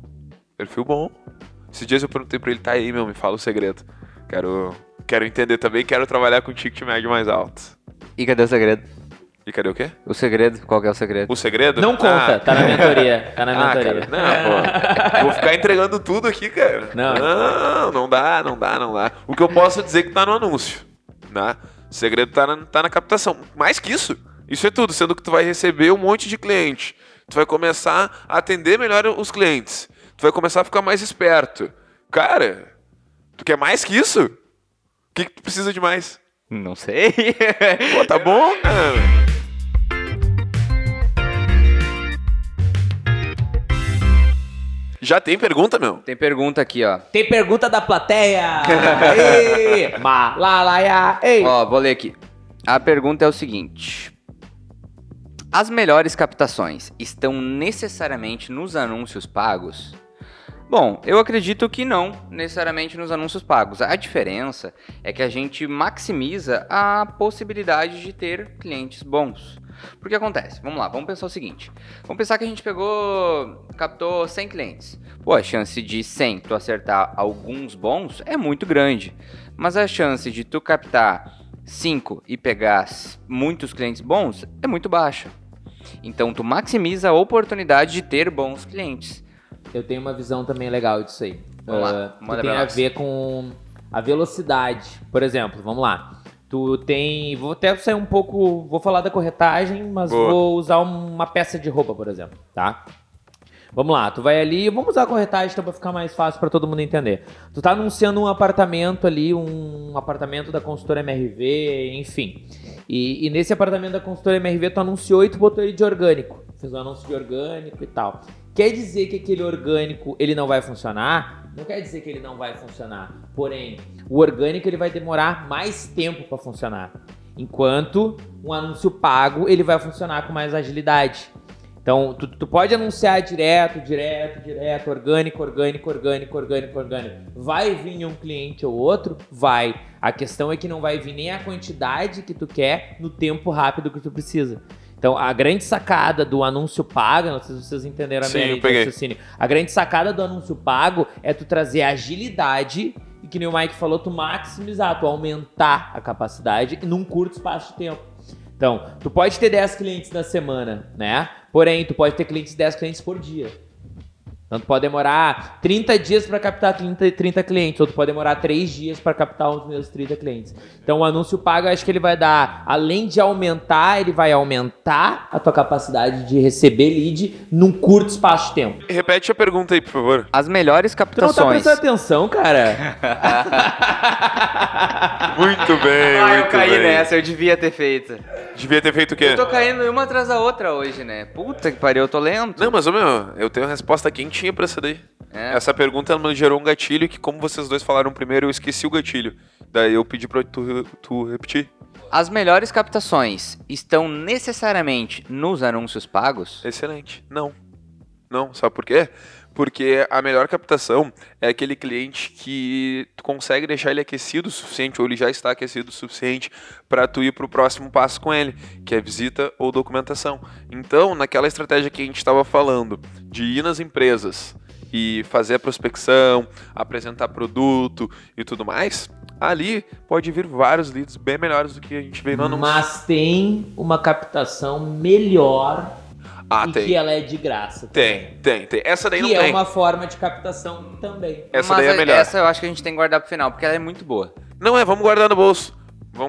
Esses dias eu perguntei pra ele, tá aí, me fala o segredo. Quero entender também, quero trabalhar com ticket médio mais alto. E cadê o segredo? E cadê o quê? O segredo, qual que é o segredo? O segredo? Não conta, tá na mentoria. Tá na mentoria. Cara, não, vou ficar entregando tudo aqui, cara. Não dá. O que eu posso dizer que tá no anúncio, né? O segredo tá na captação. Mais que isso é tudo, sendo que tu vai receber um monte de cliente. Tu vai começar a atender melhor os clientes. Tu vai começar a ficar mais esperto. Cara, tu quer mais que isso? O que tu precisa de mais? Não sei. Pô, tá bom, cara. Já tem pergunta, meu? Tem pergunta aqui, ó. Tem pergunta da plateia. Ei, malalaia, ei. Ó, vou ler aqui. A pergunta é o seguinte. As melhores captações estão necessariamente nos anúncios pagos? Bom, eu acredito que não necessariamente nos anúncios pagos. A diferença é que a gente maximiza a possibilidade de ter clientes bons. Porque acontece, vamos lá, vamos pensar o seguinte. Vamos pensar que a gente captou 100 clientes. Pô, a chance de 100 tu acertar alguns bons é muito grande. Mas a chance de tu captar 5 e pegar muitos clientes bons é muito baixa. Então tu maximiza a oportunidade de ter bons clientes. Eu tenho uma visão também legal disso aí. Vamos lá, que tem a ver com a velocidade. Por exemplo, vamos lá. Vou até sair um pouco, vou falar da corretagem, mas vou usar uma peça de roupa, por exemplo, tá? Vamos lá, tu vai ali, vamos usar a corretagem então, pra ficar mais fácil pra todo mundo entender. Tu tá anunciando um apartamento ali, um apartamento da consultora MRV, enfim. E nesse apartamento da consultora MRV tu anunciou e tu botou ele de orgânico. Fez um anúncio de orgânico e tal. Quer dizer que aquele orgânico ele não vai funcionar? Não quer dizer que ele não vai funcionar. Porém, o orgânico ele vai demorar mais tempo para funcionar. Enquanto um anúncio pago ele vai funcionar com mais agilidade. Então, tu pode anunciar direto, orgânico. Vai vir um cliente ou outro? Vai. A questão é que não vai vir nem a quantidade que tu quer no tempo rápido que tu precisa. Então, a grande sacada do anúncio pago, não sei se vocês entenderam a minha linha de raciocínio. A grande sacada do anúncio pago é tu trazer agilidade e, que nem o Mike falou, tu maximizar, tu aumentar a capacidade num curto espaço de tempo. Então, tu pode ter 10 clientes na semana, né? Porém, tu pode ter 10 clientes por dia. Então, tu pode demorar 30 dias para captar 30 clientes, ou tu pode demorar 3 dias para captar os meus 30 clientes. Então, o anúncio pago, eu acho que ele vai dar, além de aumentar, ele vai aumentar a tua capacidade de receber lead num curto espaço de tempo. Repete a pergunta aí, por favor. As melhores captações... Tu não tá prestando atenção, cara? Muito bem, eu caí nessa, eu devia ter feito. Devia ter feito o quê? Eu tô caindo uma atrás da outra hoje, né? Puta que pariu, eu tô lento. Não, mas, eu tenho a resposta quentinha pra essa daí. Essa pergunta ela me gerou um gatilho que, como vocês dois falaram primeiro, eu esqueci o gatilho. Daí eu pedi pra tu repetir. As melhores captações estão necessariamente nos anúncios pagos? Excelente. Não, sabe por quê? Porque a melhor captação é aquele cliente que tu consegue deixar ele aquecido o suficiente, ou ele já está aquecido o suficiente para tu ir para o próximo passo com ele, que é visita ou documentação. Então, naquela estratégia que a gente estava falando, de ir nas empresas e fazer a prospecção, apresentar produto e tudo mais, ali pode vir vários leads bem melhores do que a gente vê no anúncio. Mas tem uma captação melhor tem. que ela é de graça. Tem. Essa daí não tem. Que é uma forma de captação também. Essa daí é melhor. Essa eu acho que a gente tem que guardar pro final, porque ela é muito boa. Não vamos guardar no bolso.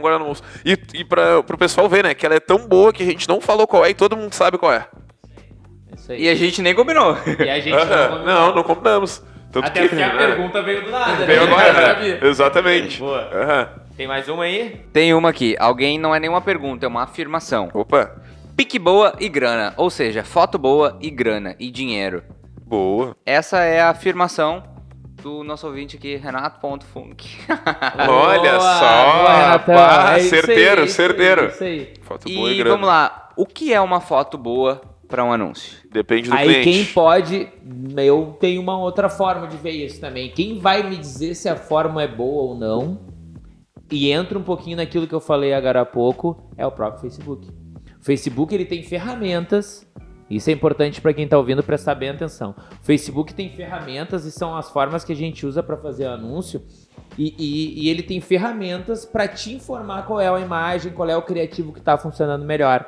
E pro pessoal ver, né, que ela é tão boa que a gente não falou qual é e todo mundo sabe qual é. Isso aí. E a gente nem combinou. E a gente não combinou. Não combinamos. Tanto até porque a pergunta veio do nada. Veio agora, né? Exatamente. Boa. Tem mais uma aí? Tem uma aqui. Alguém não é nenhuma pergunta, é uma afirmação. Opa. Pique boa e grana, ou seja, foto boa e grana e dinheiro. Boa. Essa é a afirmação do nosso ouvinte aqui, Renato.funk. Olha só, certeiro. Isso aí. Foto boa e grana. Vamos lá, o que é uma foto boa para um anúncio? Depende do aí cliente. Quem pode, eu tenho uma outra forma de ver isso também. Quem vai me dizer se a forma é boa ou não, e entra um pouquinho naquilo que eu falei agora há pouco, é o próprio Facebook. O Facebook, ele tem ferramentas, isso é importante para quem está ouvindo prestar bem atenção. O Facebook tem ferramentas e são as formas que a gente usa para fazer anúncio e ele tem ferramentas para te informar qual é a imagem, qual é o criativo que está funcionando melhor.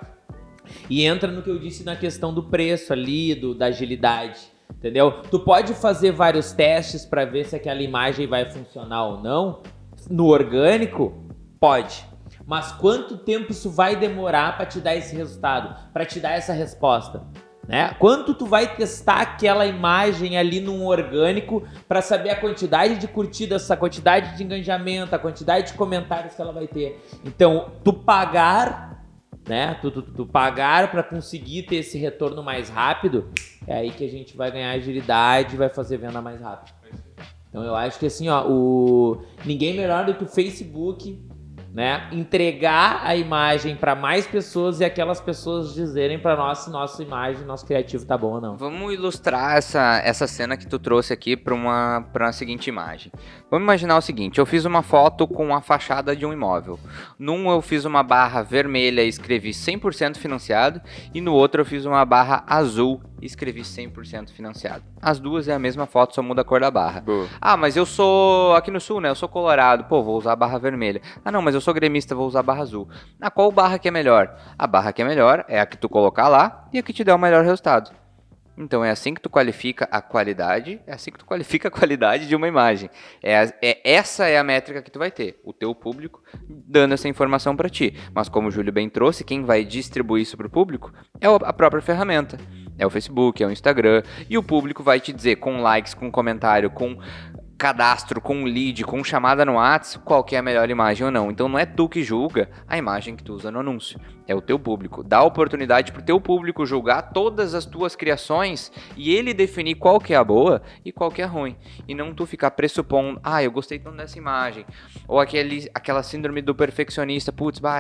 E entra no que eu disse na questão do preço ali, da agilidade, entendeu? Tu pode fazer vários testes para ver se aquela imagem vai funcionar ou não. No orgânico, pode. Mas quanto tempo isso vai demorar para te dar esse resultado, para te dar essa resposta, né? Quanto tu vai testar aquela imagem ali num orgânico para saber a quantidade de curtidas, a quantidade de engajamento, a quantidade de comentários que ela vai ter. Então, tu pagar, né? Tu pagar para conseguir ter esse retorno mais rápido, é aí que a gente vai ganhar agilidade e vai fazer venda mais rápido. Então, eu acho que assim, ninguém melhor do que o Facebook, né, entregar a imagem para mais pessoas e aquelas pessoas dizerem para nós se nossa imagem, nosso criativo tá bom ou não. Vamos ilustrar essa cena que tu trouxe aqui para uma seguinte imagem. Vamos imaginar o seguinte, eu fiz uma foto com a fachada de um imóvel. Num eu fiz uma barra vermelha e escrevi 100% financiado e no outro eu fiz uma barra azul e escrevi 100% financiado. As duas é a mesma foto, só muda a cor da barra. Boa. Ah, mas eu sou aqui no sul, né? Eu sou colorado. Pô, vou usar a barra vermelha. Ah, não, mas eu sou gremista, vou usar a barra azul. Ah, qual barra que é melhor? A barra que é melhor é a que tu colocar lá e a que te dá o melhor resultado. Então é assim que tu qualifica a qualidade, é assim que tu qualifica a qualidade de uma imagem. Essa é a métrica que tu vai ter, o teu público dando essa informação para ti. Mas como o Júlio bem trouxe, quem vai distribuir isso para o público é a própria ferramenta. É o Facebook, é o Instagram, e o público vai te dizer com likes, com comentário, com cadastro, com lead, com chamada no WhatsApp, qual que é a melhor imagem ou não. Então não é tu que julga a imagem que tu usa no anúncio, é o teu público. Dá oportunidade pro teu público julgar todas as tuas criações e ele definir qual que é a boa e qual que é a ruim. E não tu ficar pressupondo, eu gostei tanto dessa imagem. Ou aquela síndrome do perfeccionista,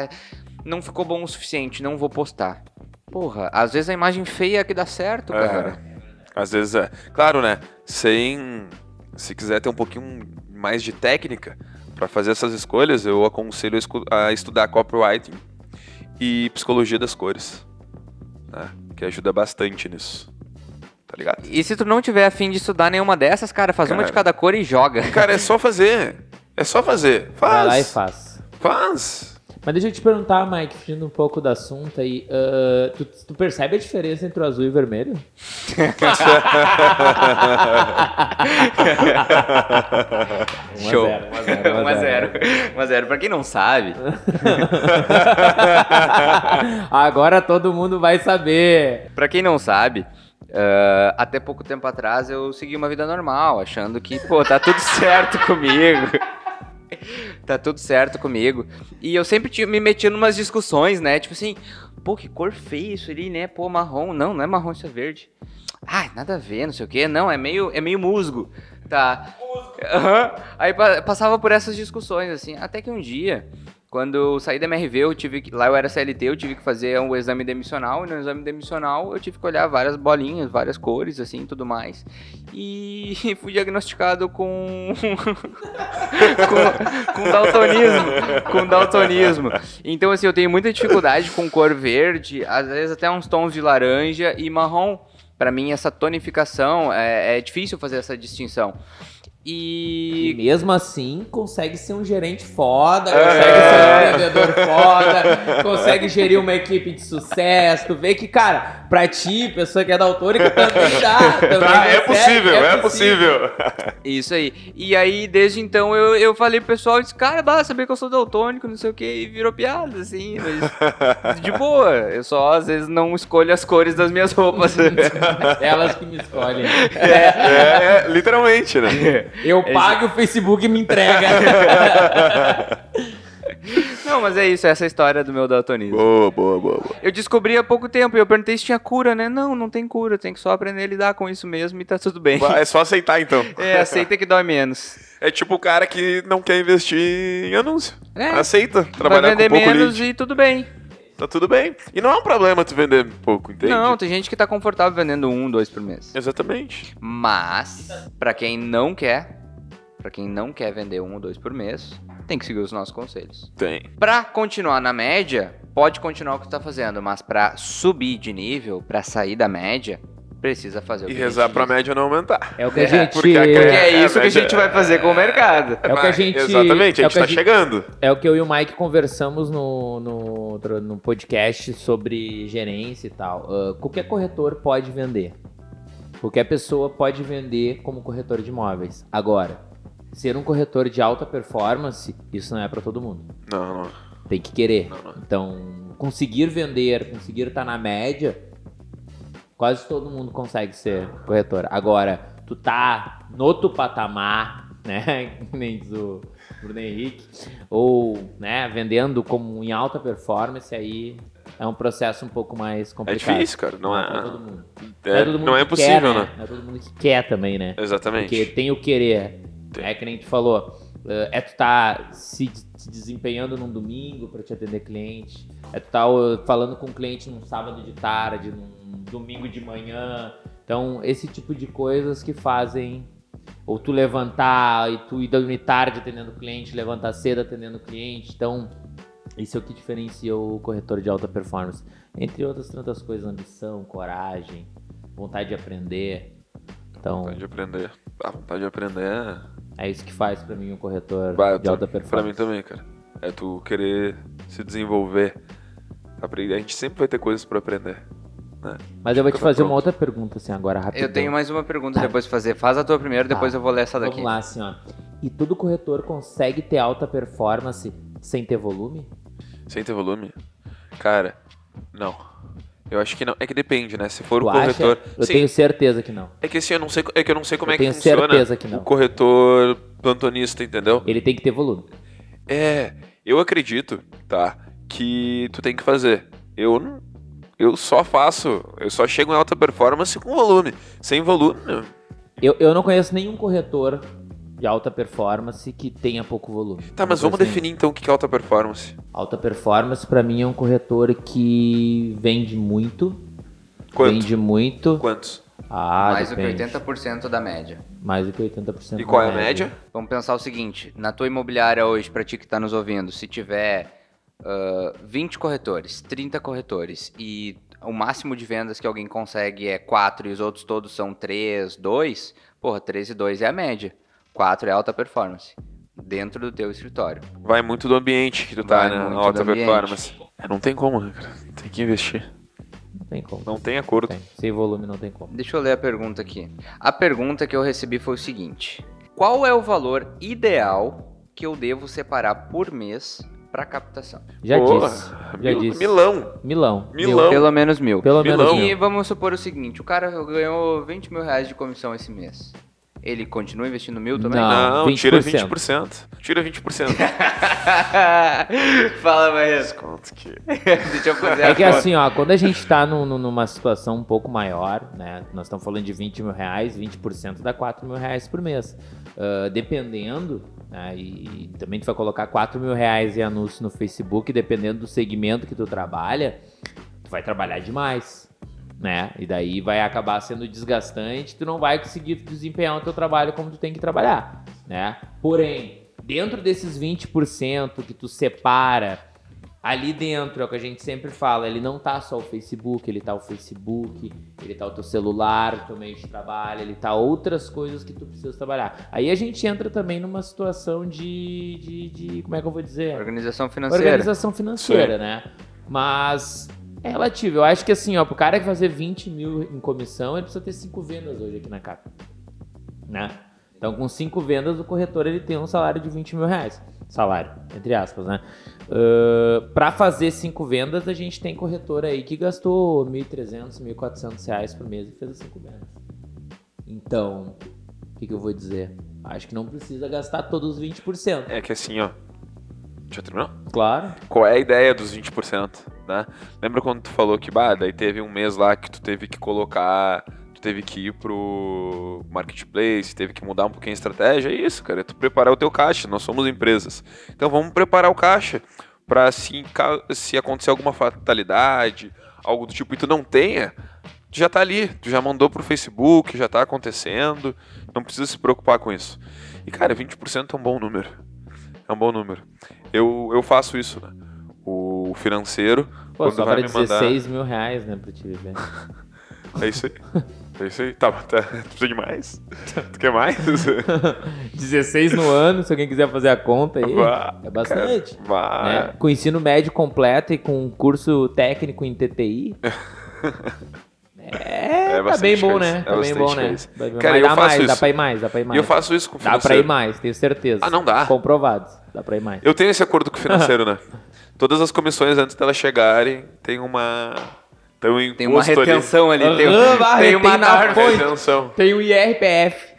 não ficou bom o suficiente, não vou postar. Porra, às vezes a imagem feia é que dá certo, cara. Às vezes é. Claro, né? Se quiser ter um pouquinho mais de técnica para fazer essas escolhas, eu aconselho a estudar copywriting e psicologia das cores, né? Que ajuda bastante nisso. Tá ligado? E se tu não tiver a fim de estudar nenhuma dessas, faz uma de cada cor e joga. Cara, é só fazer. Faz. Vai lá e faz. Faz. Mas deixa eu te perguntar, Mike, fugindo um pouco do assunto aí, tu percebe a diferença entre o azul e o vermelho? 1-0. Pra quem não sabe. Agora todo mundo vai saber. Pra quem não sabe, até pouco tempo atrás eu segui uma vida normal, achando que, tá tudo certo comigo. Tá tudo certo comigo. E eu sempre me metia numas discussões, né? Tipo assim, que cor feia isso ali, né? Marrom. Não é marrom, isso é verde. Nada a ver, não sei o quê. Não, é meio musgo. Tá. Aí passava por essas discussões, assim. Até que um dia Quando eu saí da MRV, lá eu era CLT, eu tive que fazer um exame demissional, e no exame demissional eu tive que olhar várias bolinhas, várias cores, assim, tudo mais. E fui diagnosticado com daltonismo. Então, assim, eu tenho muita dificuldade com cor verde, às vezes até uns tons de laranja e marrom. Pra mim, essa tonificação, é difícil fazer essa distinção. E mesmo assim, consegue ser um gerente foda, consegue ser um vendedor foda, consegue gerir uma equipe de sucesso. Tu vê que, cara, pra ti, pessoa que é daltônica, também dá. É possível. Isso aí. E aí, desde então, eu falei pro pessoal, disse, cara, saber que eu sou daltônico, não sei o que, e virou piada, assim, mas de boa. Eu só, às vezes, não escolho as cores das minhas roupas. Elas que me escolhem. Literalmente, né? Eu pago o Facebook e me entrega. Não, mas é isso, essa é a história do meu daltonismo. Boa. Eu descobri há pouco tempo e eu perguntei se tinha cura, né? Não tem cura, tem que só aprender a lidar com isso mesmo e tá tudo bem. É só aceitar, então. Aceita que dói menos. É tipo o cara que não quer investir em anúncio. Aceita trabalhar vai vender com pouco menos lead. E tudo bem. Tá tudo bem. E não é um problema tu vender pouco, entende? Não, tem gente que tá confortável vendendo 1, 2 por mês. Exatamente. Mas, pra quem não quer vender 1 ou 2 por mês, tem que seguir os nossos conselhos. Tem. Pra continuar na média, pode continuar o que tu tá fazendo, mas pra subir de nível, pra sair da média, precisa fazer o que E rezar pra média não aumentar. É o que a gente... Porque é isso que a gente vai fazer com o mercado. É o que a gente... Exatamente, a gente tá chegando. É o que eu e o Mike conversamos no podcast sobre gerência e tal. Qualquer corretor pode vender. Qualquer pessoa pode vender como corretor de imóveis. Agora, ser um corretor de alta performance, isso não é pra todo mundo. Não. Tem que querer. Não. Então, conseguir vender, conseguir estar na média, quase todo mundo consegue ser corretor. Agora, tu tá no outro patamar, né? Que nem diz o Bruno Henrique, ou, né, vendendo como em alta performance, aí é um processo um pouco mais complicado. É difícil, cara. Não é pra todo mundo. Não é possível, quer, né? Não é todo mundo que quer também, né? Exatamente. Porque tem o querer. É que nem tu falou. Tu tá se desempenhando num domingo para te atender cliente. Tu tá falando com o cliente num sábado de tarde, num domingo de manhã. Então, esse tipo de coisas que fazem... Ou tu levantar e tu ir dormir tarde atendendo o cliente, levantar cedo atendendo o cliente. Então, isso é o que diferencia o corretor de alta performance. Entre outras tantas coisas, ambição, coragem, vontade de aprender. Então, vontade de aprender. A vontade de aprender é isso que faz pra mim um corretor de alta performance. Pra mim também, cara. É tu querer se desenvolver. A gente sempre vai ter coisas pra aprender. Né? Mas eu vou te fazer uma outra pergunta, assim, agora rapidinho. Eu tenho mais uma pergunta depois de fazer. Faz a tua primeiro, depois eu vou ler essa daqui. Vamos lá, assim, ó. E todo corretor consegue ter alta performance sem ter volume? Sem ter volume? Cara, não. Eu acho que não. É que depende, né? Se for tu o corretor... Acha? Eu tenho certeza que não. É que assim, eu não sei como é que tenho funciona certeza que não. o corretor plantonista, entendeu? Ele tem que ter volume. Eu acredito, tá? Que tu tem que fazer. Eu só chego em alta performance com volume. Sem volume, não. Eu não conheço nenhum corretor de alta performance que tenha pouco volume. Tá, mas vamos definir então o que é alta performance. Alta performance pra mim é um corretor que vende muito. Quanto? Vende muito. Quantos? Mais depende. do que 80% da média. Mais do que 80%. E qual é a média? Vamos pensar o seguinte, na tua imobiliária hoje, pra ti que tá nos ouvindo, se tiver 20 corretores, 30 corretores e o máximo de vendas que alguém consegue é 4 e os outros todos são 3, 2, 3 e 2 é a média. 4 é alta performance, dentro do teu escritório. Vai muito do ambiente que tu tá na alta performance. Não tem como, né, cara? Tem que investir. Não tem como. Não tem acordo. Sem volume não tem como. Deixa eu ler a pergunta aqui. A pergunta que eu recebi foi o seguinte: qual é o valor ideal que eu devo separar por mês para captação? Já disse. Milão. Pelo menos 1.000. Pelo menos 1.000. E vamos supor o seguinte, o cara ganhou 20 mil reais de comissão esse mês. Ele continua investindo 1.000 também? Não, 20%. tira 20%. Tira 20%. Fala, Maria. Desconto que... Deixa eu fazer É que assim, ó, quando a gente tá numa situação um pouco maior, né? Nós estamos falando de 20 mil reais, 20% dá 4 mil reais por mês. Dependendo, né? E também tu vai colocar 4 mil reais em anúncio no Facebook, dependendo do segmento que tu trabalha, tu vai trabalhar demais, né? E daí vai acabar sendo desgastante, tu não vai conseguir desempenhar o teu trabalho como tu tem que trabalhar, né? Porém, dentro desses 20% que tu separa, ali dentro, é o que a gente sempre fala, ele não tá só o Facebook, ele tá o Facebook, ele tá o teu celular, o teu meio de trabalho, ele tá outras coisas que tu precisa trabalhar. Aí a gente entra também numa situação de como é que eu vou dizer? Organização financeira. Organização financeira, né? Mas é relativo. Eu acho que assim, ó, pro cara que fazer 20 mil em comissão, ele precisa ter 5 vendas hoje aqui na Cap, né? Então, com 5 vendas, o corretor ele tem um salário de 20 mil reais. Salário, entre aspas, né? Para fazer 5 vendas, a gente tem corretor aí que gastou R$ 1.300, R$ 1.400 por mês e fez as 5 vendas. Então, o que eu vou dizer? Acho que não precisa gastar todos os 20%. É que assim, ó... Já terminou? Claro. Qual é a ideia dos 20%, né? Lembra quando tu falou que, daí teve um mês lá que tu teve que colocar... Tu teve que ir pro marketplace, teve que mudar um pouquinho a estratégia. É isso, cara. É tu preparar o teu caixa. Nós somos empresas. Então vamos preparar o caixa para assim, se acontecer alguma fatalidade, algo do tipo, e tu não tenha, tu já tá ali. Tu já mandou pro Facebook, já tá acontecendo. Não precisa se preocupar com isso. E, cara, 20% é um bom número. É um bom número. Eu faço isso, né? O financeiro... Pô, só para 16 mil reais, né, pra te viver. É isso aí. É isso aí. Tá, precisa de mais? Tu quer mais? 16 no ano, se alguém quiser fazer a conta aí. É bastante. Né? Com ensino médio completo e com curso técnico em TTI. Tá bem bom, né? Tá bem bom, né? Cara, eu faço isso. Dá pra ir mais. E eu faço isso com o financeiro. Dá pra ir mais, tenho certeza. Ah, não dá? Comprovado. Dá pra ir mais. Eu tenho esse acordo com o financeiro, né? Todas as comissões, antes delas chegarem, tem uma... Tem uma retenção ali, tem uma retenção. Tem o IRPF.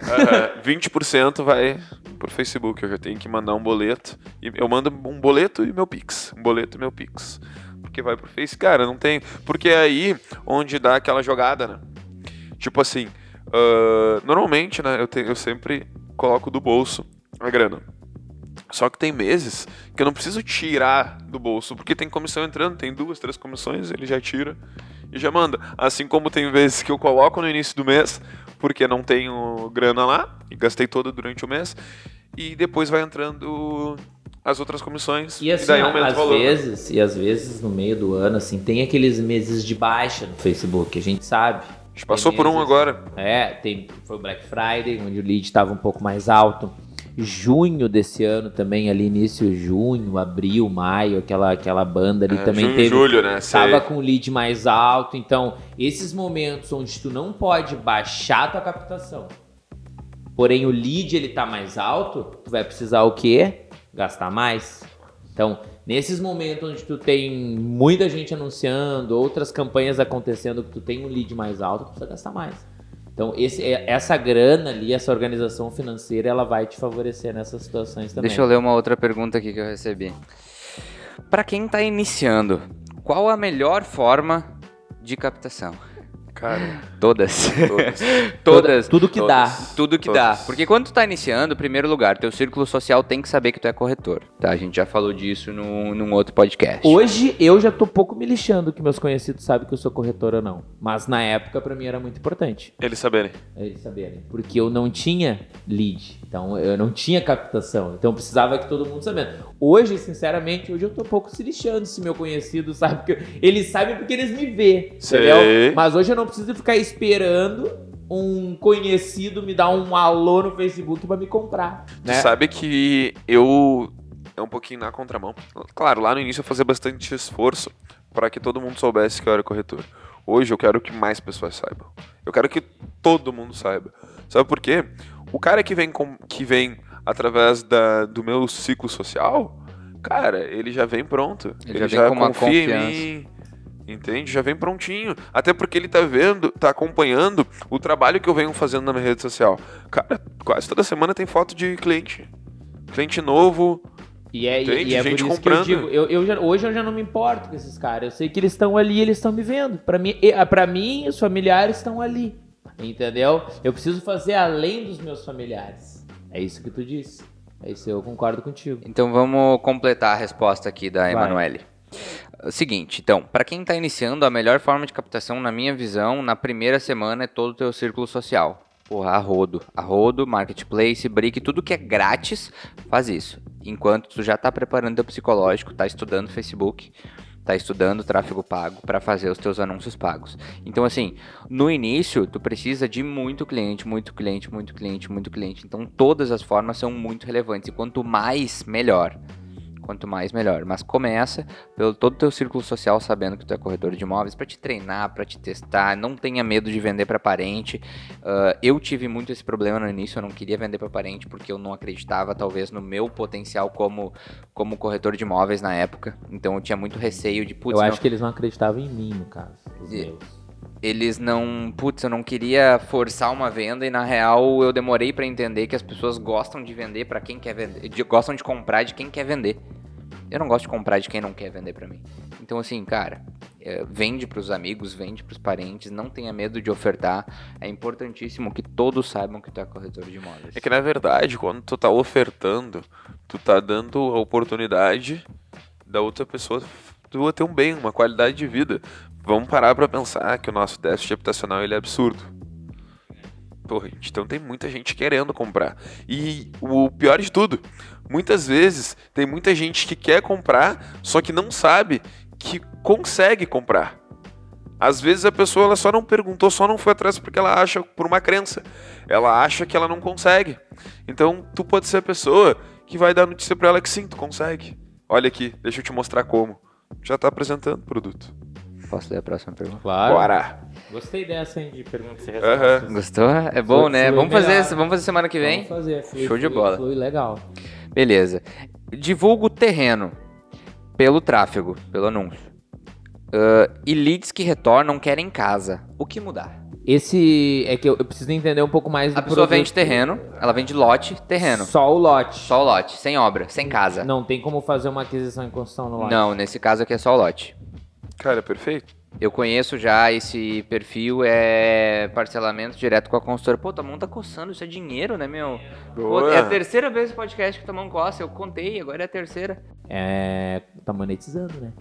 20% vai pro Facebook. Eu já tenho que mandar um boleto. E eu mando um boleto e meu Pix. Um boleto e meu Pix. Porque vai pro Face. Cara, não tem... Porque é aí onde dá aquela jogada, né? Tipo assim, normalmente, né, eu sempre coloco do bolso a grana. Só que tem meses que eu não preciso tirar do bolso, porque tem comissão entrando, tem 2, 3 comissões, ele já tira e já manda. Assim como tem vezes que eu coloco no início do mês, porque não tenho grana lá, e gastei toda durante o mês, e depois vai entrando as outras comissões, e assim, daí aumenta o valor. Às vezes, no meio do ano, assim, tem aqueles meses de baixa no Facebook, a gente sabe. A gente passou por um agora. Foi o Black Friday, onde o lead estava um pouco mais alto. Junho desse ano também, ali início junho, abril, maio, aquela banda ali também junho, julho, né? Tava com o lead mais alto. Então, esses momentos onde tu não pode baixar a tua captação, porém o lead ele tá mais alto, tu vai precisar o quê? Gastar mais. Então, nesses momentos onde tu tem muita gente anunciando, outras campanhas acontecendo, que tu tem um lead mais alto, tu precisa gastar mais. Então, essa grana ali, essa organização financeira, ela vai te favorecer nessas situações também. Deixa eu ler uma outra pergunta aqui que eu recebi. Para quem está iniciando, qual a melhor forma de captação? Cara, todas. Tudo que dá. Tudo que dá. Porque quando tu tá iniciando, em primeiro lugar, teu círculo social tem que saber que tu é corretor. Tá? A gente já falou disso num outro podcast. Hoje eu já tô pouco me lixando que meus conhecidos sabem que eu sou corretor ou não. Mas na época pra mim era muito importante. Eles saberem. Porque eu não tinha lead. Então eu não tinha captação. Então eu precisava que todo mundo sabendo. Hoje, sinceramente, eu tô pouco se lixando se meu conhecido sabe. Porque eles sabem porque eles me vê. Entendeu? Mas hoje eu não preciso ficar esperando um conhecido me dar um alô no Facebook pra me comprar. Né? Tu sabe que eu... É um pouquinho na contramão. Claro, lá no início eu fazia bastante esforço para que todo mundo soubesse que eu era corretor. Hoje eu quero que mais pessoas saibam. Eu quero que todo mundo saiba. Sabe por quê? O cara que vem através do meu ciclo social, cara, ele já vem pronto. Ele já confia em mim. Entende? Já vem prontinho. Até porque ele tá acompanhando o trabalho que eu venho fazendo na minha rede social. Cara, quase toda semana tem foto de cliente. Cliente novo. E é gente por isso comprando. Que eu digo, hoje eu já não me importo com esses caras. Eu sei que eles estão ali e eles estão me vendo. Pra mim, os familiares estão ali. Entendeu? Eu preciso fazer além dos meus familiares. É isso que tu disse. Isso eu concordo contigo. Então vamos completar a resposta aqui da Emanuele. Seguinte, então, para quem está iniciando, a melhor forma de captação, na minha visão, na primeira semana é todo o teu círculo social. Porra, Arrodo, Marketplace, Brick, tudo que é grátis, faz isso. Enquanto tu já está preparando teu psicológico, está estudando Facebook, está estudando tráfego pago para fazer os teus anúncios pagos. Então, assim, no início, tu precisa de muito cliente. Então, todas as formas são muito relevantes. E quanto mais, melhor. Mas começa pelo todo o teu círculo social sabendo que tu é corretor de imóveis para te treinar, para te testar. Não tenha medo de vender para parente. Eu tive muito esse problema no início. Eu não queria vender para parente porque eu não acreditava talvez no meu potencial como corretor de imóveis na época. Então eu tinha muito receio de... Eu acho que eles não acreditavam em mim, no caso. Os meus. Eles não... eu não queria forçar uma venda e, na real, eu demorei para entender que as pessoas gostam de vender para quem quer vender. Gostam de comprar de quem quer vender. Eu não gosto de comprar de quem não quer vender para mim. Então, assim, cara, vende pros amigos, vende pros parentes, não tenha medo de ofertar. É importantíssimo que todos saibam que tu é corretor de imóveis. É que, na verdade, quando tu tá ofertando, tu tá dando a oportunidade da outra pessoa tu ter um bem, uma qualidade de vida. Vamos parar pra pensar que o nosso déficit habitacional ele é absurdo. Porra, então tem muita gente querendo comprar. E o pior de tudo, muitas vezes tem muita gente que quer comprar, só que não sabe que consegue comprar. Às vezes a pessoa ela só não perguntou, só não foi atrás porque ela acha, por uma crença, ela acha que ela não consegue. Então tu pode ser a pessoa que vai dar notícia pra ela que sim, tu consegue. Olha aqui, deixa eu te mostrar como. Já tá apresentando o produto. Posso ler a próxima pergunta? Claro. Bora! Gostei dessa, hein, de perguntas e respostas. Gostou? É bom, né? Vamos fazer semana que vem? Vamos fazer. Show de bola. Flui legal. Beleza. Divulga o terreno pelo tráfego, pelo anúncio. E leads que retornam querem casa. O que mudar? Esse é que eu preciso entender um pouco mais do A pessoa vende terreno, ela vende lote, terreno. Só o lote. Só o lote, sem obra, sem casa. Não tem como fazer uma aquisição em construção no lote. Não, nesse caso aqui é só o lote. Cara, perfeito. Eu conheço já esse perfil, é parcelamento direto com a consultora. Pô, tua mão tá coçando, isso é dinheiro, né, meu? Pô, é a terceira vez no podcast que tua mão coça, eu contei, agora é a terceira. Tá monetizando, né?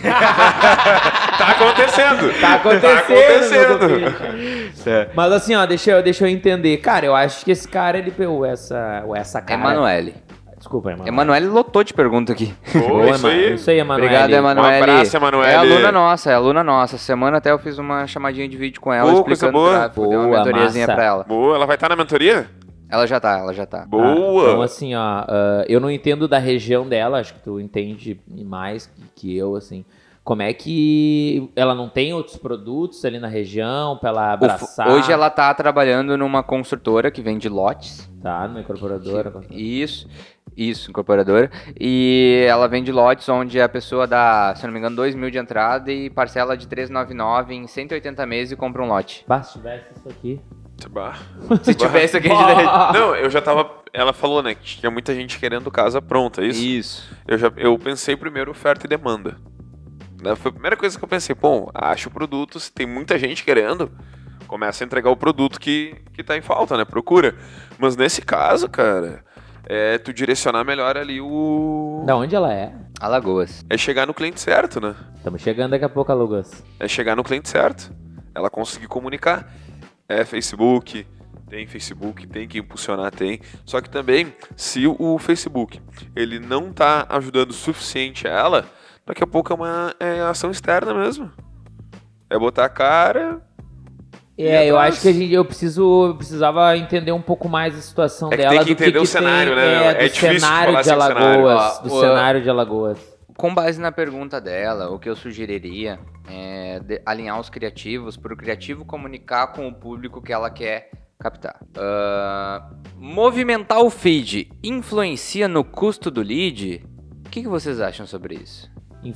Tá acontecendo! Tá acontecendo! Mas assim, ó, deixa eu entender. Cara, eu acho que esse cara, ele pegou essa cara... Emanuele. Desculpa, Emanuele. Emanuele lotou de pergunta aqui. Boa, isso aí. Isso aí, Emanuele. Obrigado, Emanuele. Um abraço, Emanuele. É aluna nossa. Semana até eu fiz uma chamadinha de vídeo com ela, explicando o tráfego. Deu uma mentoriazinha pra ela. Boa, ela vai estar na mentoria? Ela já tá. Boa! Então, assim, ó, eu não entendo da região dela, acho que tu entende mais que eu, assim. Como é que ela não tem outros produtos ali na região pra ela abraçar? Hoje ela tá trabalhando numa construtora que vende lotes. Tá, numa incorporadora. Isso, incorporadora. E ela vende lotes onde a pessoa dá, se não me engano, 2 mil de entrada e parcela de 399 em 180 meses e compra um lote. Se tivesse isso aqui... Se tivesse aqui... Não, eu já tava... Ela falou, né, que tinha muita gente querendo casa pronta, é isso? Isso. Eu pensei primeiro oferta e demanda. Foi a primeira coisa que eu pensei, pô, acha o produto, se tem muita gente querendo, começa a entregar o produto que tá em falta, né, procura. Mas nesse caso, cara, tu direcionar melhor ali o... Da onde ela é? Alagoas. É chegar no cliente certo, né? Estamos chegando daqui a pouco, Alagoas. É chegar no cliente certo. Ela conseguir comunicar. Facebook, tem que impulsionar, tem. Só que também, se o Facebook, ele não tá ajudando o suficiente a ela... Daqui a pouco é uma ação externa mesmo. É botar a cara... eu acho que eu precisava entender um pouco mais a situação dela. Tem que entender o cenário, né? É difícil falar de Alagoas, do cenário de Alagoas. Com base na pergunta dela, o que eu sugeriria é alinhar os criativos para o criativo comunicar com o público que ela quer captar. Movimentar o feed influencia no custo do lead? O que vocês acham sobre isso?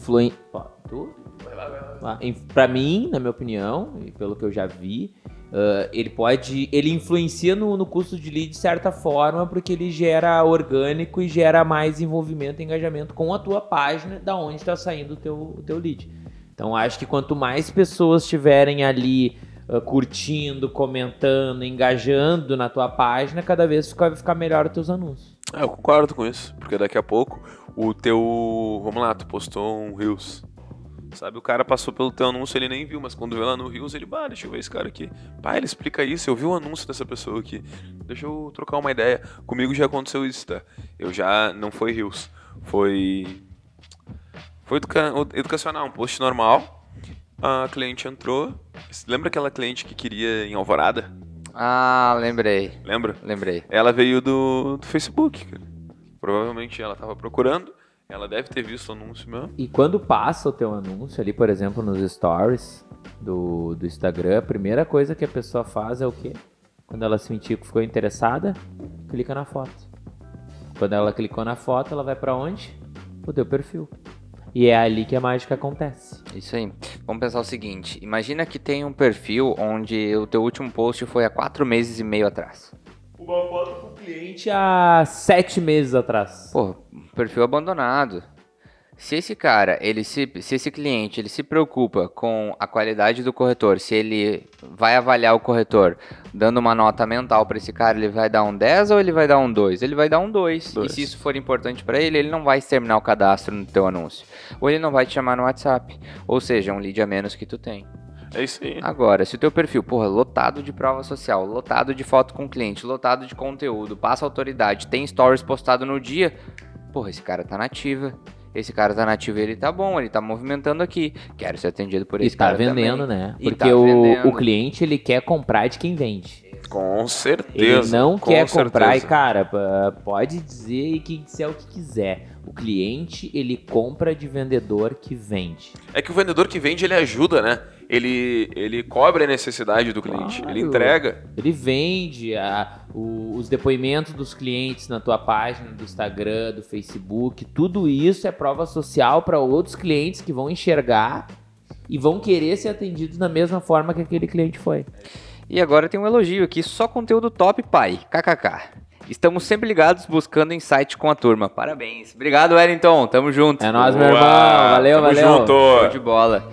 Pra mim, na minha opinião, e pelo que eu já vi, ele influencia no custo de lead de certa forma, porque ele gera orgânico e gera mais envolvimento e engajamento com a tua página, da onde está saindo o teu lead. Então, acho que quanto mais pessoas estiverem ali curtindo, comentando, engajando na tua página, cada vez vai ficar melhor os teus anúncios. Eu concordo com isso, porque daqui a pouco o teu... Vamos lá, tu postou um Reels. Sabe, o cara passou pelo teu anúncio, ele nem viu, mas quando vê lá no Reels, ele, deixa eu ver esse cara aqui. Ele explica isso, eu vi o anúncio dessa pessoa aqui. Deixa eu trocar uma ideia. Comigo já aconteceu isso, tá? Não foi Reels, foi educacional, um post normal. A cliente entrou. Lembra aquela cliente que queria em Alvorada? Lembrei. Lembra? Lembrei. Ela veio do Facebook, cara. Provavelmente ela tava procurando. Ela deve ter visto o anúncio mesmo. E quando passa o teu anúncio ali, por exemplo, nos stories do Instagram, a primeira coisa que a pessoa faz é o quê? Quando ela sentir que ficou interessada, clica na foto. Quando ela clicou na foto, ela vai pra onde? O teu perfil. E é ali que a mágica acontece. Isso aí. Vamos pensar o seguinte. Imagina que tem um perfil onde o teu último post foi há 4 meses e meio atrás. Uma foto com o cliente há 7 meses atrás. Pô, perfil abandonado. Se esse cara, se esse cliente, ele se preocupa com a qualidade do corretor, se ele vai avaliar o corretor dando uma nota mental para esse cara, ele vai dar um 10 ou ele vai dar um 2? Ele vai dar um 2. E se isso for importante para ele, ele não vai terminar o cadastro no teu anúncio. Ou ele não vai te chamar no WhatsApp. Ou seja, um lead a menos que tu tem. É isso aí. Agora, se o teu perfil, lotado de prova social, lotado de foto com cliente, lotado de conteúdo, passa autoridade, tem stories postado no dia, esse cara tá nativa. Esse cara tá nativo, ele tá bom, ele tá movimentando aqui. Quero ser atendido por esse cara também. E tá vendendo, né? Porque o cliente, ele quer comprar de quem vende. Com certeza. Ele não quer comprar e, cara, pode dizer e quem disser o que quiser. O cliente, ele compra de vendedor que vende. É que o vendedor que vende, ele ajuda, né? Ele cobre a necessidade do cliente, ele entrega. Ele vende os depoimentos dos clientes na tua página do Instagram, do Facebook. Tudo isso é prova social para outros clientes que vão enxergar e vão querer ser atendidos da mesma forma que aquele cliente foi. E agora tem um elogio aqui, só conteúdo top, pai. KKK. Estamos sempre ligados buscando insight com a turma. Parabéns. Obrigado, Wellington. Tamo junto. É nóis, meu irmão. Valeu, tamo valeu. Junto. Show de bola.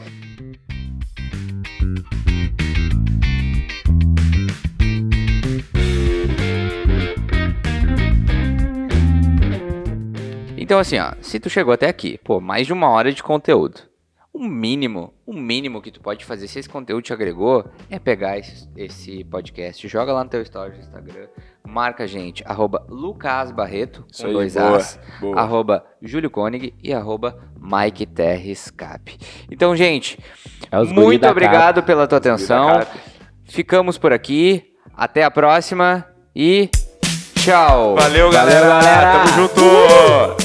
Então assim, se tu chegou até aqui, mais de 1 hora de conteúdo. O mínimo que tu pode fazer, se esse conteúdo te agregou, é pegar esse podcast, joga lá no teu story do Instagram, marca a gente, @lucasbarreto, com 2 As, @juliokoenig e @miketerrescap. Então, gente, muito obrigado pela tua atenção. Ficamos por aqui, até a próxima e tchau. Valeu, galera. Tamo junto.